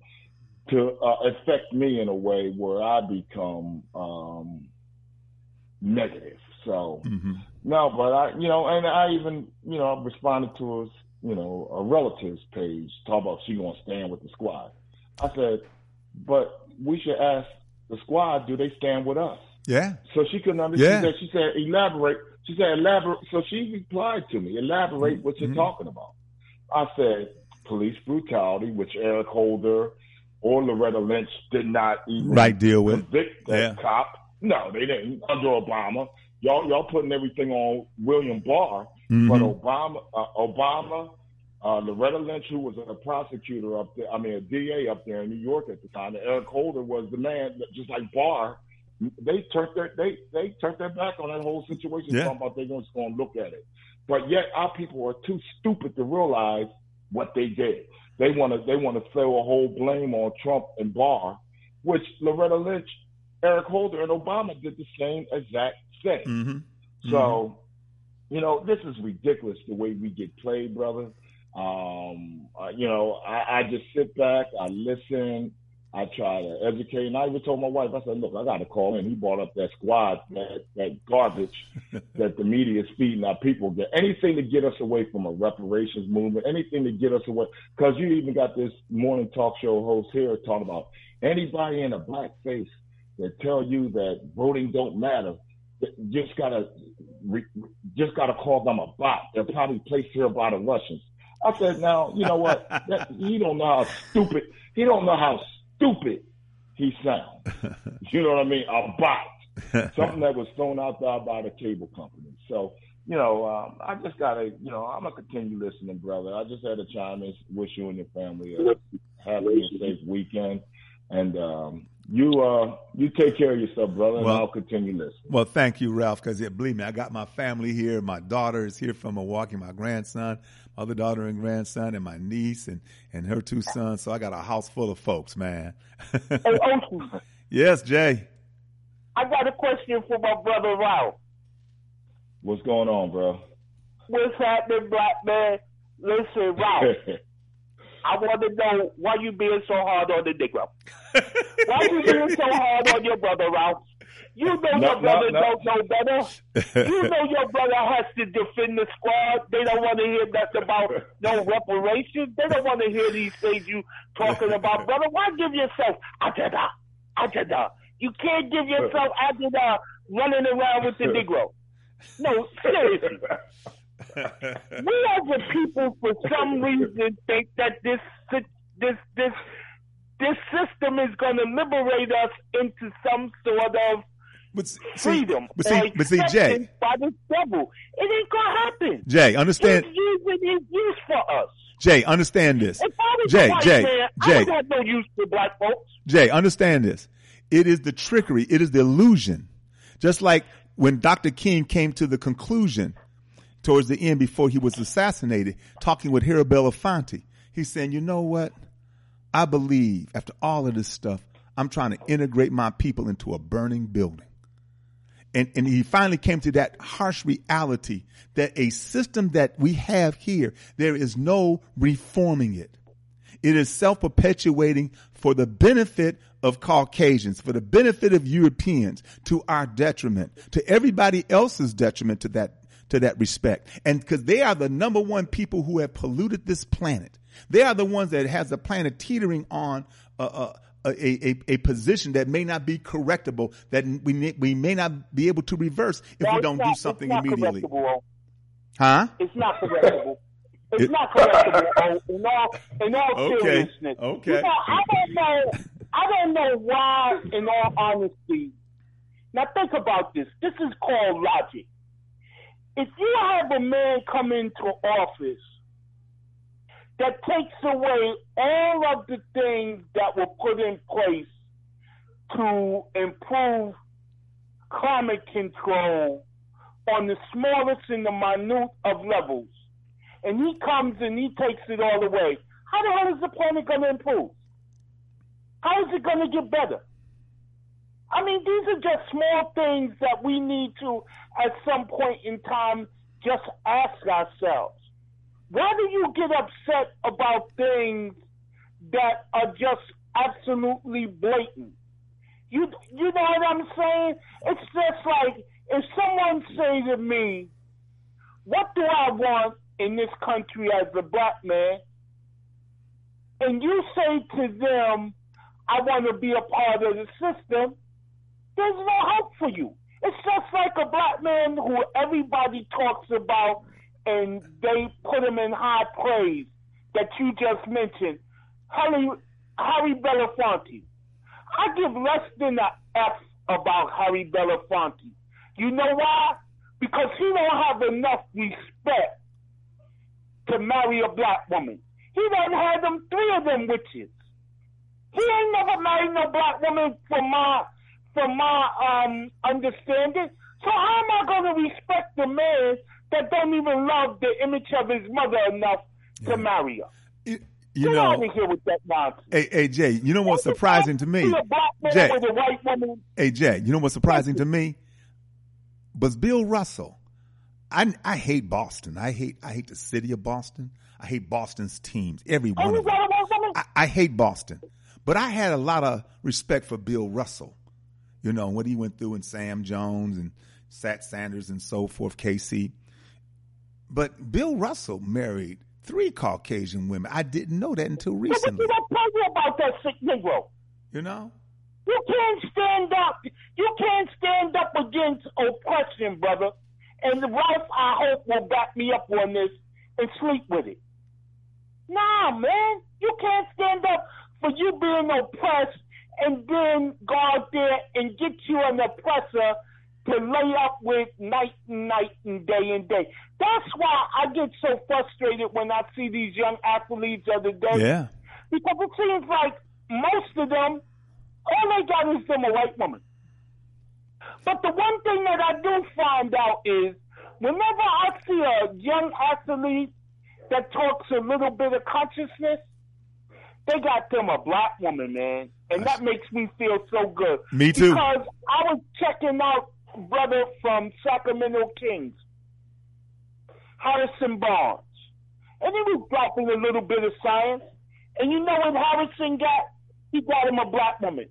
to uh, affect me in a way where I become um, negative. So, mm-hmm. no, but I, you know, and I even, you know, responded to us, you know, a relatives page, talk about she gonna stand with the squad. I said, but we should ask the squad, do they stand with us? Yeah. So she couldn't understand yeah. that. She said, elaborate. She said, elaborate. So she replied to me, elaborate mm-hmm. what you're talking about. I said, police brutality, which Eric Holder or Loretta Lynch did not even right, deal with. convict that yeah. cop. No, they didn't. Under Obama. Y'all, y'all putting everything on William Barr, mm-hmm. but Obama, uh, Obama, uh, Loretta Lynch, who was a prosecutor up there, I mean, a D A up there in New York at the time, and Eric Holder was the man, just like Barr. They turned their they they turned their back on that whole situation. Yeah. Talking about they're just going to look at it, but yet our people are too stupid to realize what they did. They want to they want to throw a whole blame on Trump and Barr, which Loretta Lynch, Eric Holder, and Obama did the same exact thing. Mm-hmm. So, mm-hmm. you know, this is ridiculous the way we get played, brother. Um, uh, you know, I, I just sit back, I listen, I try to educate, and I even told my wife, I said, look, I got to call in. He brought up that squad, that, that garbage that the media is feeding our people. Get anything to get us away from a reparations movement, anything to get us away, because you even got this morning talk show host here talking about anybody in a black face that tell you that voting don't matter. Just gotta, just gotta call them a bot. They're probably placed here by the Russians. I said, now you know what? That, he don't know how stupid. He don't know how stupid he sounds. You know what I mean? A bot, something that was thrown out there by the cable company. So you know, um, I just gotta, you know, I'm gonna continue listening, brother. I just had to chime in, wish you and your family a happy and safe weekend, and um, You uh, you take care of yourself, brother, and well, I'll continue listening. Well, thank you, Ralph, because yeah, believe me, I got my family here. My daughter is here from Milwaukee, my grandson, my other daughter and grandson, and my niece and, and her two sons. So I got a house full of folks, man. Hey, Ocean. Yes, Jay. I got a question for my brother, Ralph. What's going on, bro? What's happening, black man? Listen, Ralph. I want to know why you being so hard on the Negro. Why you being so hard on your brother, Ralph? You know no, your brother no, no. don't know better. You know your brother has to defend the squad. They don't want to hear nothing about no reparations. They don't want to hear these things you talking about, brother. Why give yourself agenda, agenda? You can't give yourself agenda running around with the Negro. No, seriously. We as a people, for some reason, think that this this this this system is going to liberate us into some sort of but see, freedom but see, or but see, Jay, by the devil. It ain't going to happen. Jay, understand? He's using his use for us. Jay, understand this. If I was Jay, a white Jay, man, Jay, I don't have no use for black folks. Jay, understand this. It is the trickery. It is the illusion. Just like when Doctor King came to the conclusion towards the end before he was assassinated, talking with Harry Belafonte. He's saying, you know what? I believe after all of this stuff, I'm trying to integrate my people into a burning building. And, and he finally came to that harsh reality that a system that we have here, there is no reforming it. It is self-perpetuating for the benefit of Caucasians, for the benefit of Europeans, to our detriment, to everybody else's detriment to that, to that respect. And because they are the number one people who have polluted this planet. They are the ones that has the planet teetering on a, a, a, a, a position that may not be correctable, that we may, we may not be able to reverse if no, we don't not, do something it's immediately. Huh? It's not correctable. It's it, not correctable. in all, in all okay. seriousness. Okay. You know, I don't know. I don't know why. In all honesty, now think about this. This is called logic. If you have a man come into office that takes away all of the things that were put in place to improve climate control on the smallest and the minute of levels, and he comes and he takes it all away, how the hell is the planet going to improve? How is it going to get better? I mean, these are just small things that we need to, at some point in time, just ask ourselves. Why do you get upset about things that are just absolutely blatant? You you know what I'm saying? It's just like if someone say to me, what do I want in this country as a black man? And you say to them, I want to be a part of the system, there's no hope for you. It's just like a black man who everybody talks about and they put him in high praise that you just mentioned, Harry, Harry Belafonte. I give less than an F about Harry Belafonte. You know why? Because he don't have enough respect to marry a black woman. He done had them three of them witches. He ain't never married no black woman from my from my um understanding. So how am I going to respect the man that don't even love the image of his mother enough yeah. to marry her? You, you Get know, out of here with that nonsense. Hey, hey Jay, you know what's surprising to me? Jay, with a white woman. Hey Jay, you know what's surprising to me? Was Bill Russell. I I hate Boston. I hate I hate the city of Boston. I hate Boston's teams. Every one of them. I, I hate Boston. But I had a lot of respect for Bill Russell. You know, what he went through and Sam Jones and Sat Sanders and so forth, K C. But Bill Russell married three Caucasian women. I didn't know that until recently. But what did I tell you about that sick Negro? You know? You can't stand up. You can't stand up against oppression, brother. And Ralph, I hope, will back me up on this and sleep with it. Nah, man. You can't stand up for you being oppressed and then go out there and get you an oppressor to lay up with night and night and day and day. That's why I get so frustrated when I see these young athletes of the day. Yeah. Because it seems like most of them, all they got is them a white woman. But the one thing that I do find out is whenever I see a young athlete that talks a little bit of consciousness, they got them a black woman, man. And that makes me feel so good. Me too. Because I was checking out brother from Sacramento Kings, Harrison Barnes. And he was dropping a little bit of science. And you know what Harrison got? He got him a black woman.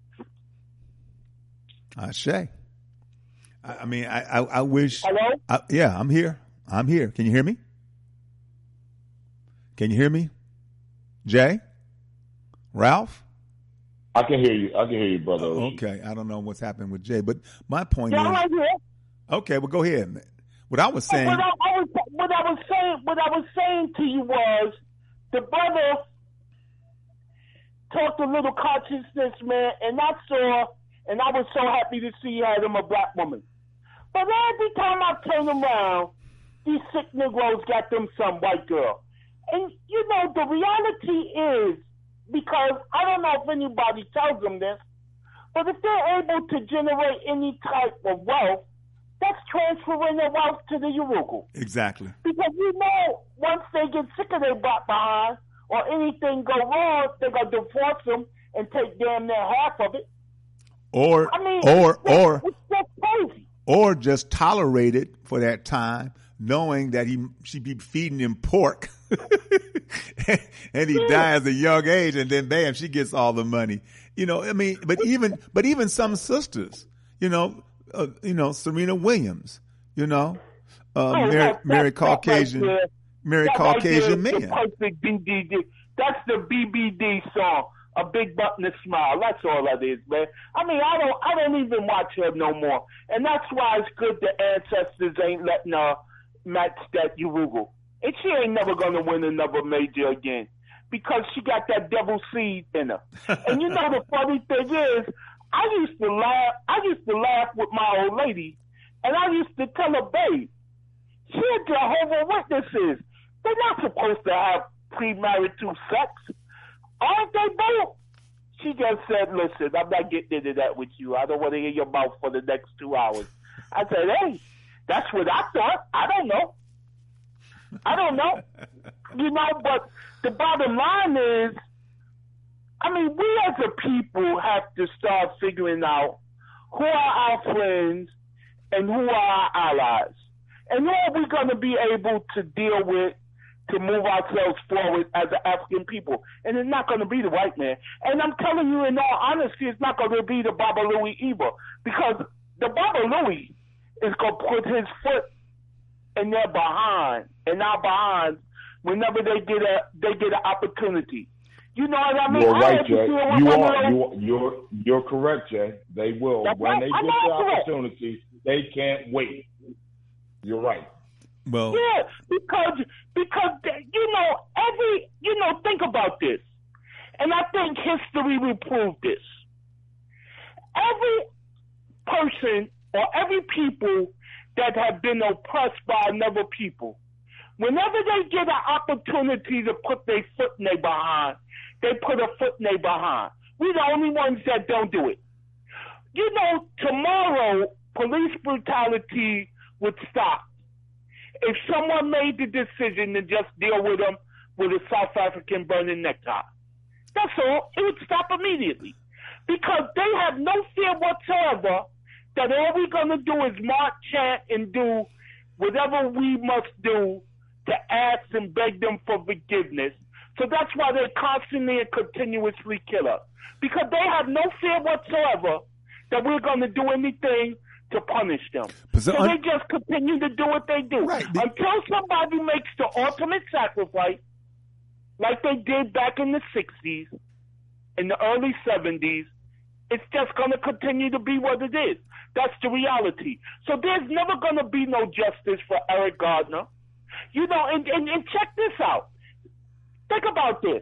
Ashe. I, I mean, I, I, I wish. Hello? I, yeah, I'm here. I'm here. Can you hear me? Can you hear me? Jay? Ralph? I can hear you. I can hear you, brother. Okay. I don't know what's happening with Jay, but my point yeah, is. right here. Okay, well, go ahead, man. What I was saying. What I, I was, what I was saying, what I was saying to you was, the brother talked a little consciousness, man, and I saw, and I was so happy to see he had him a black woman. But every time I turn around, these sick Negroes got them some white girl. And, you know, the reality is, because I don't know if anybody tells them this, but if they're able to generate any type of wealth, That's transferring their wealth to the Yurugu. Exactly. Because you know, once they get sick of their butt behind or anything go wrong, they're going to divorce them and take damn near half of it. Or, I mean, or, it's, or, it's just crazy. Or just tolerate it for that time, knowing that he she be feeding him pork, and he yeah. dies at a young age, and then bam, she gets all the money. You know, I mean, but even but even some sisters, you know, uh, you know, Serena Williams, you know, uh, oh, Mary, that, Mary that, Caucasian, that right Mary that Caucasian right man. Perfect B B D. That's the B B D song. A big butt and a smile. That's all that is, man. I mean, I don't, I don't even watch her no more, and that's why it's good the ancestors ain't letting her match that Yurugu. And she ain't never gonna win another major again because she got that devil seed in her. And you know the funny thing is, I used to laugh. I used to laugh with my old lady, and I used to tell her, babe, she and Jehovah's Witnesses, they're not supposed to have premarital sex. Aren't they both? She just said, listen, I'm not getting into that with you. I don't want to hear your mouth for the next two hours. I said, hey, that's what I thought. I don't know. I don't know. You know, but the bottom line is, I mean, we as a people have to start figuring out who are our friends and who are our allies. And who are we going to be able to deal with to move ourselves forward as an African people. And it's not going to be the white man. And I'm telling you in all honesty, it's not going to be the Baba Louie either. Because the Baba Louie is going to put his foot in their behind, in our behinds, whenever they get a they get an opportunity. You know what I mean? You're I right, Jay. You are, you are, those... you're, you're correct, Jay. They will. That's when right. they I'm get the correct. opportunity, they can't wait. You're right. Well, yeah, because because you know every you know think about this, and I think history will prove this. Every person or every people that have been oppressed by another people, whenever they get an opportunity to put their foot in their behind, they put a foot in their behind. We're the only ones that don't do it. You know, tomorrow police brutality would stop if someone made the decision to just deal with them with a South African burning necktie. That's all. It would stop immediately. Because they have no fear whatsoever that all we're going to do is march, chant, and do whatever we must do to ask and beg them for forgiveness. So that's why they constantly and continuously kill us. Because they have no fear whatsoever that we're going to do anything to punish them. So un- they just continue to do what they do. Right. Until somebody makes the ultimate sacrifice, like they did back in the sixties, in the early seventies, it's just going to continue to be what it is. That's the reality. So there's never going to be no justice for Eric Gardner. You know, and, and, and check this out. Think about this.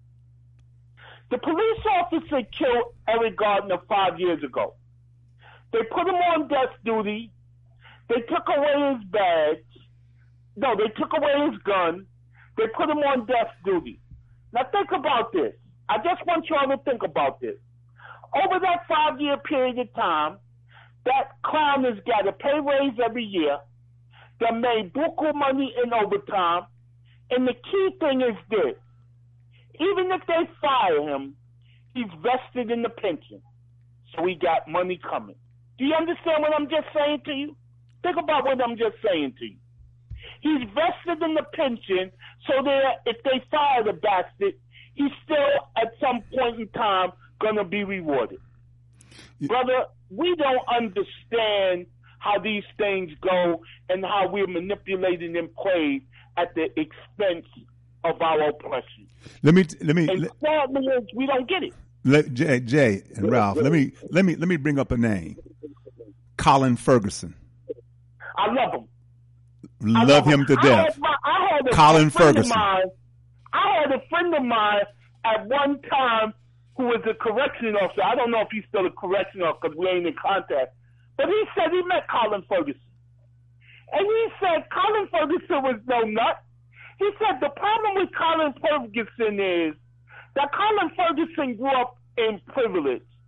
The police officer killed Eric Gardner five years ago. They put him on desk duty. They took away his badge. No, they took away his gun. They put him on desk duty. Now think about this. I just want y'all to think about this. Over that five-year period of time, that clown has got a pay raise every year. They made buku money in overtime. And the key thing is this. Even if they fire him, he's vested in the pension. So he got money coming. Do you understand what I'm just saying to you? Think about what I'm just saying to you. He's vested in the pension so that if they fire the bastard, he's still at some point in time going to be rewarded. Yeah. Brother, we don't understand how these things go and how we're manipulated and played at the expense of our oppression. Let me let me. And let, sadly, we don't get it. Let, Jay, Jay and Ralph, let me let me let me bring up a name. Colin Ferguson. I love him. Love, love him, him to I death. Had my, I had a Colin friend Ferguson. Of mine, I had a friend of mine at one time who was a correction officer. I don't know if he's still a correction officer because we ain't in contact. But he said he met Colin Ferguson. And he said Colin Ferguson was no nut. He said the problem with Colin Ferguson is that Colin Ferguson grew up in privilege.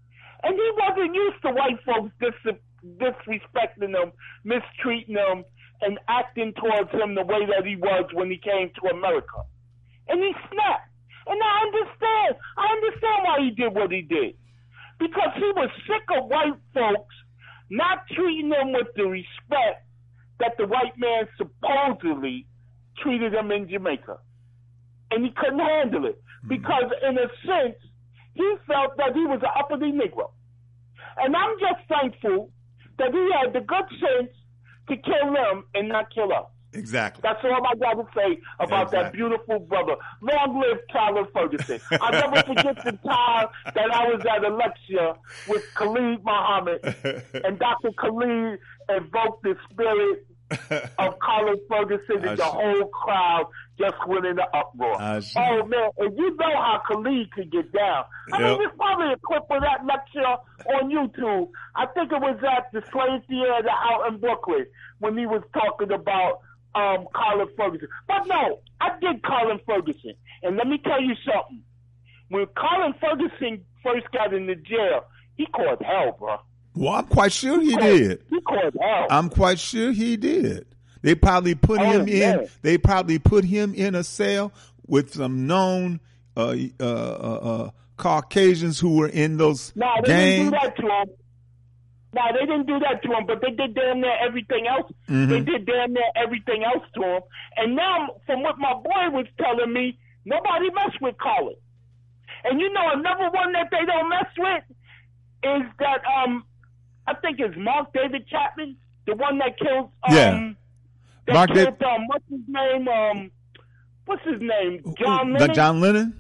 And he wasn't used to white folks dis- disrespecting him, mistreating him, and acting towards him the way that he was when he came to America. And he snapped. And I understand. I understand why he did what he did. Because he was sick of white folks not treating him with the respect that the white man supposedly treated him in Jamaica. And he couldn't handle it. Because in a sense, he felt that he was an uppity Negro. And I'm just thankful that he had the good sense to kill them and not kill us. Exactly. That's all I got to say about exactly. that beautiful brother. Long live Tyler Ferguson. I'll never forget the time that I was at a lecture with Khalid Muhammad, and Doctor Khalid invoked the spirit of Colin Ferguson, and the whole crowd just went in an uproar. Oh, man, and you know how Khalid could get down. I yep. mean, there's probably a clip of that lecture on YouTube. I think it was at the Slave Theater out in Brooklyn when he was talking about um, Colin Ferguson. But no, I did Colin Ferguson. And let me tell you something. When Colin Ferguson first got into jail, he caused hell, bro. Well, I'm quite sure he, he did. Caused, he caused hell. I'm quite sure he did. They probably put oh, him man. in. They probably put him in a cell with some known uh, uh, uh, uh, Caucasians who were in those no, they gangs. didn't do that to him. No, they didn't do that to him, but they did damn near everything else. Mm-hmm. They did damn near everything else to him. And now, from what my boy was telling me, nobody messed with Colin. And you know, another one that they don't mess with is that um, I think it's Mark David Chapman, the one that killed um, yeah. that Mark killed da- um, what's his name? Um, what's his name? John the Lennon. John Lennon.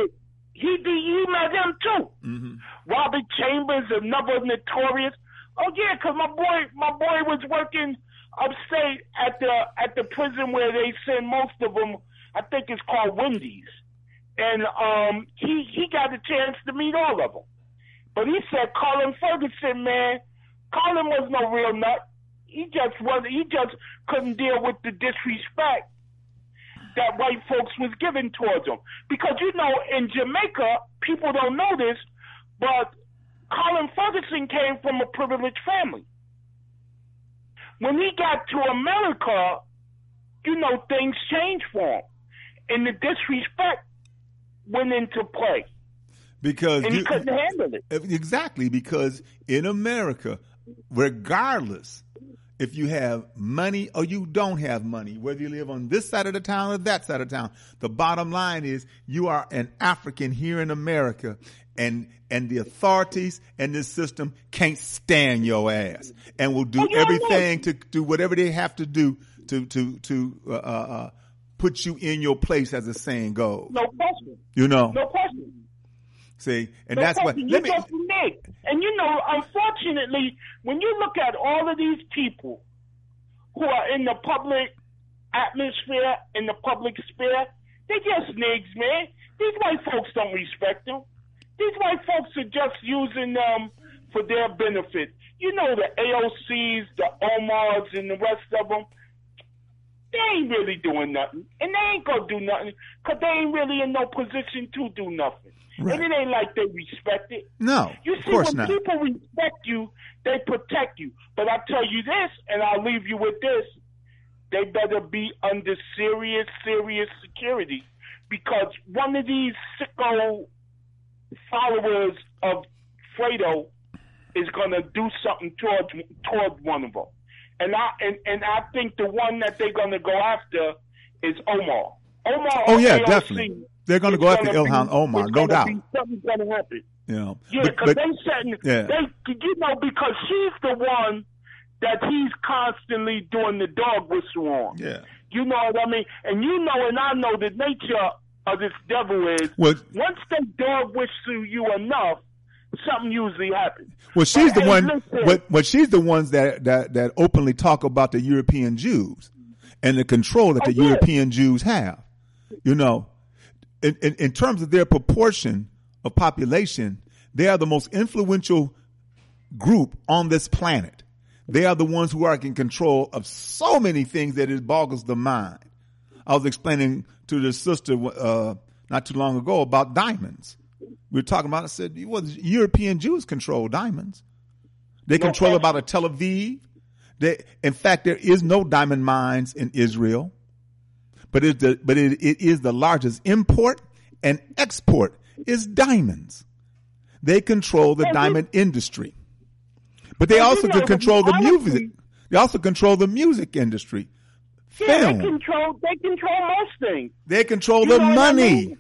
He he met him too. Mm-hmm. Robert Chambers, another notorious. Oh yeah, because my boy, my boy was working upstate at the at the prison where they send most of them. I think it's called Wendy's, and um, he he got a chance to meet all of them. But he said Colin Ferguson, man, Colin was no real nut. He just was. He just couldn't deal with the disrespect that white folks was giving towards him. Because you know, in Jamaica, people don't know this, but Colin Ferguson came from a privileged family. When he got to America, you know, things changed for him. And the disrespect went into play. Because and he you, couldn't handle it. Exactly, because in America, regardless if you have money or you don't have money, whether you live on this side of the town or that side of town, the bottom line is you are an African here in America, and and the authorities and this system can't stand your ass and will do oh, yeah, everything to do whatever they have to do to to to uh, uh, put you in your place, as the saying goes. No question. You know. No question. See, and no that's question. what. Let you me. Just Nick. And you know, unfortunately, when you look at all of these people who are in the public atmosphere, in the public sphere, they just niggas, man. These white folks don't respect them. These white folks are just using them for their benefit. You know, the A O Cs, the Omars, and the rest of them, they ain't really doing nothing. And they ain't going to do nothing because they ain't really in no position to do nothing. Right. And it ain't like they respect it. No, you see, of course when not. people respect you, they protect you. But I tell you this, and I'll leave you with this, they better be under serious, serious security, because one of these sicko followers of Fredo is going to do something towards towards one of them. And I and, and I think the one that they're going to go after is Omar. Omar. Oh yeah, A O C, definitely. They're going to go after Ilhan Omar, no doubt. Be, something's going to happen. You know, yeah, because they setting, yeah. they, you know, because she's the one that he's constantly doing the dog whistle on. Yeah. You know what I mean? And you know, and I know the nature of this devil is, well, once they dog whistle you enough, something usually happens. Well, she's but, the hey, one. Listen, but, but she's the ones that, that that openly talk about the European Jews and the control that oh, the yeah. European Jews have. You know, in, in in terms of their proportion of population, they are the most influential group on this planet. They are the ones who are in control of so many things that it boggles the mind. I was explaining to the sister uh, not too long ago about diamonds. We were talking about, I said, well, European Jews control diamonds. They No control question. about a Tel Aviv. They, in fact, there is no diamond mines in Israel, but it, the, but it, it is the largest import and export is diamonds. They control the And diamond industry, but they and also you know, can control the honestly- music. They also control the music industry, Yeah, film. they control. They control most things. They control You the know what I money. mean?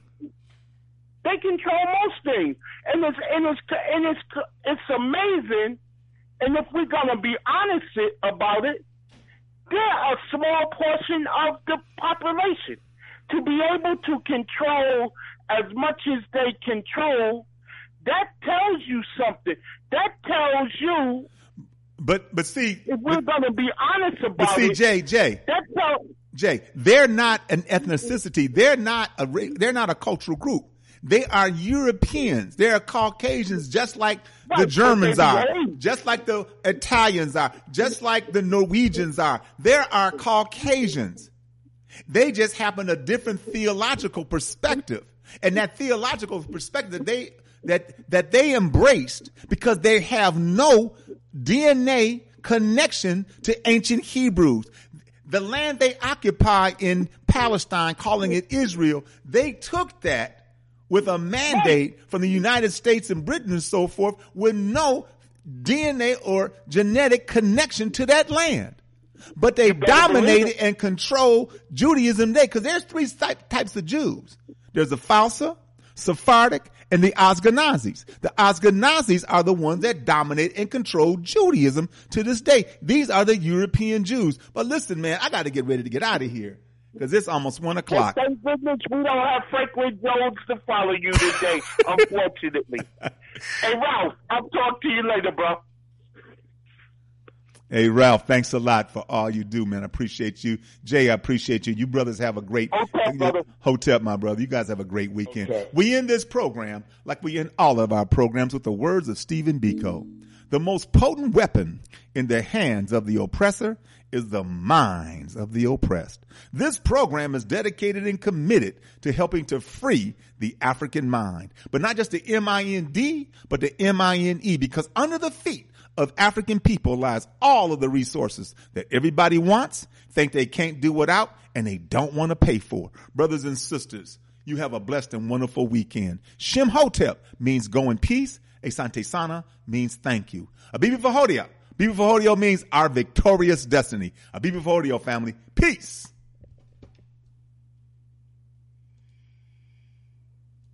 They control most things, and it's and it's and it's it's amazing. And if we're gonna be honest it- about it, they're a small portion of the population. To be able to control as much as they control, that tells you something. That tells you, But but see, if we're but, gonna be honest but about see, it, Jay, Jay, that tells. Jay, they're not an ethnicity. They're not a ra- they're not a cultural group. They are Europeans. They are Caucasians, just like the Right, Germans but are, they behave. just like the Italians are, just like the Norwegians are. There are Caucasians. They just have a different theological perspective, and that theological perspective that they that that they embraced because they have no D N A connection to ancient Hebrews. The land they occupy in Palestine, calling it Israel, they took that with a mandate from the United States and Britain and so forth with no D N A or genetic connection to that land. But they dominated and control Judaism there because there's three types of Jews. There's the Fausa, Sephardic, and the Ashkenazis. The Ashkenazis are the ones that dominate and control Judaism to this day. These are the European Jews. But listen, man, I got to get ready to get out of here because it's almost one o'clock. Thank goodness we don't have Franklin Jones to follow you today, unfortunately. Hey, Ralph, I'll talk to you later, bro. Hey, Ralph, thanks a lot for all you do, man. I appreciate you. Jay, I appreciate you. You brothers have a great Hotep, brother. Hotep, my brother. You guys have a great weekend. Okay. We end this program like we end all of our programs with the words of Stephen Biko. The most potent weapon in the hands of the oppressor is the minds of the oppressed. This program is dedicated and committed to helping to free the African mind, but not just the M I N D, but the M I N E, because under the feet of African people lies all of the resources that everybody wants, think they can't do without, and they don't want to pay for. Brothers and sisters, you have a blessed and wonderful weekend. Shem Hotep means go in peace. Asante Sana means thank you. Abibi Fahodia. Abibi Fahodio means our victorious destiny. Abibi Fahodio family. Peace.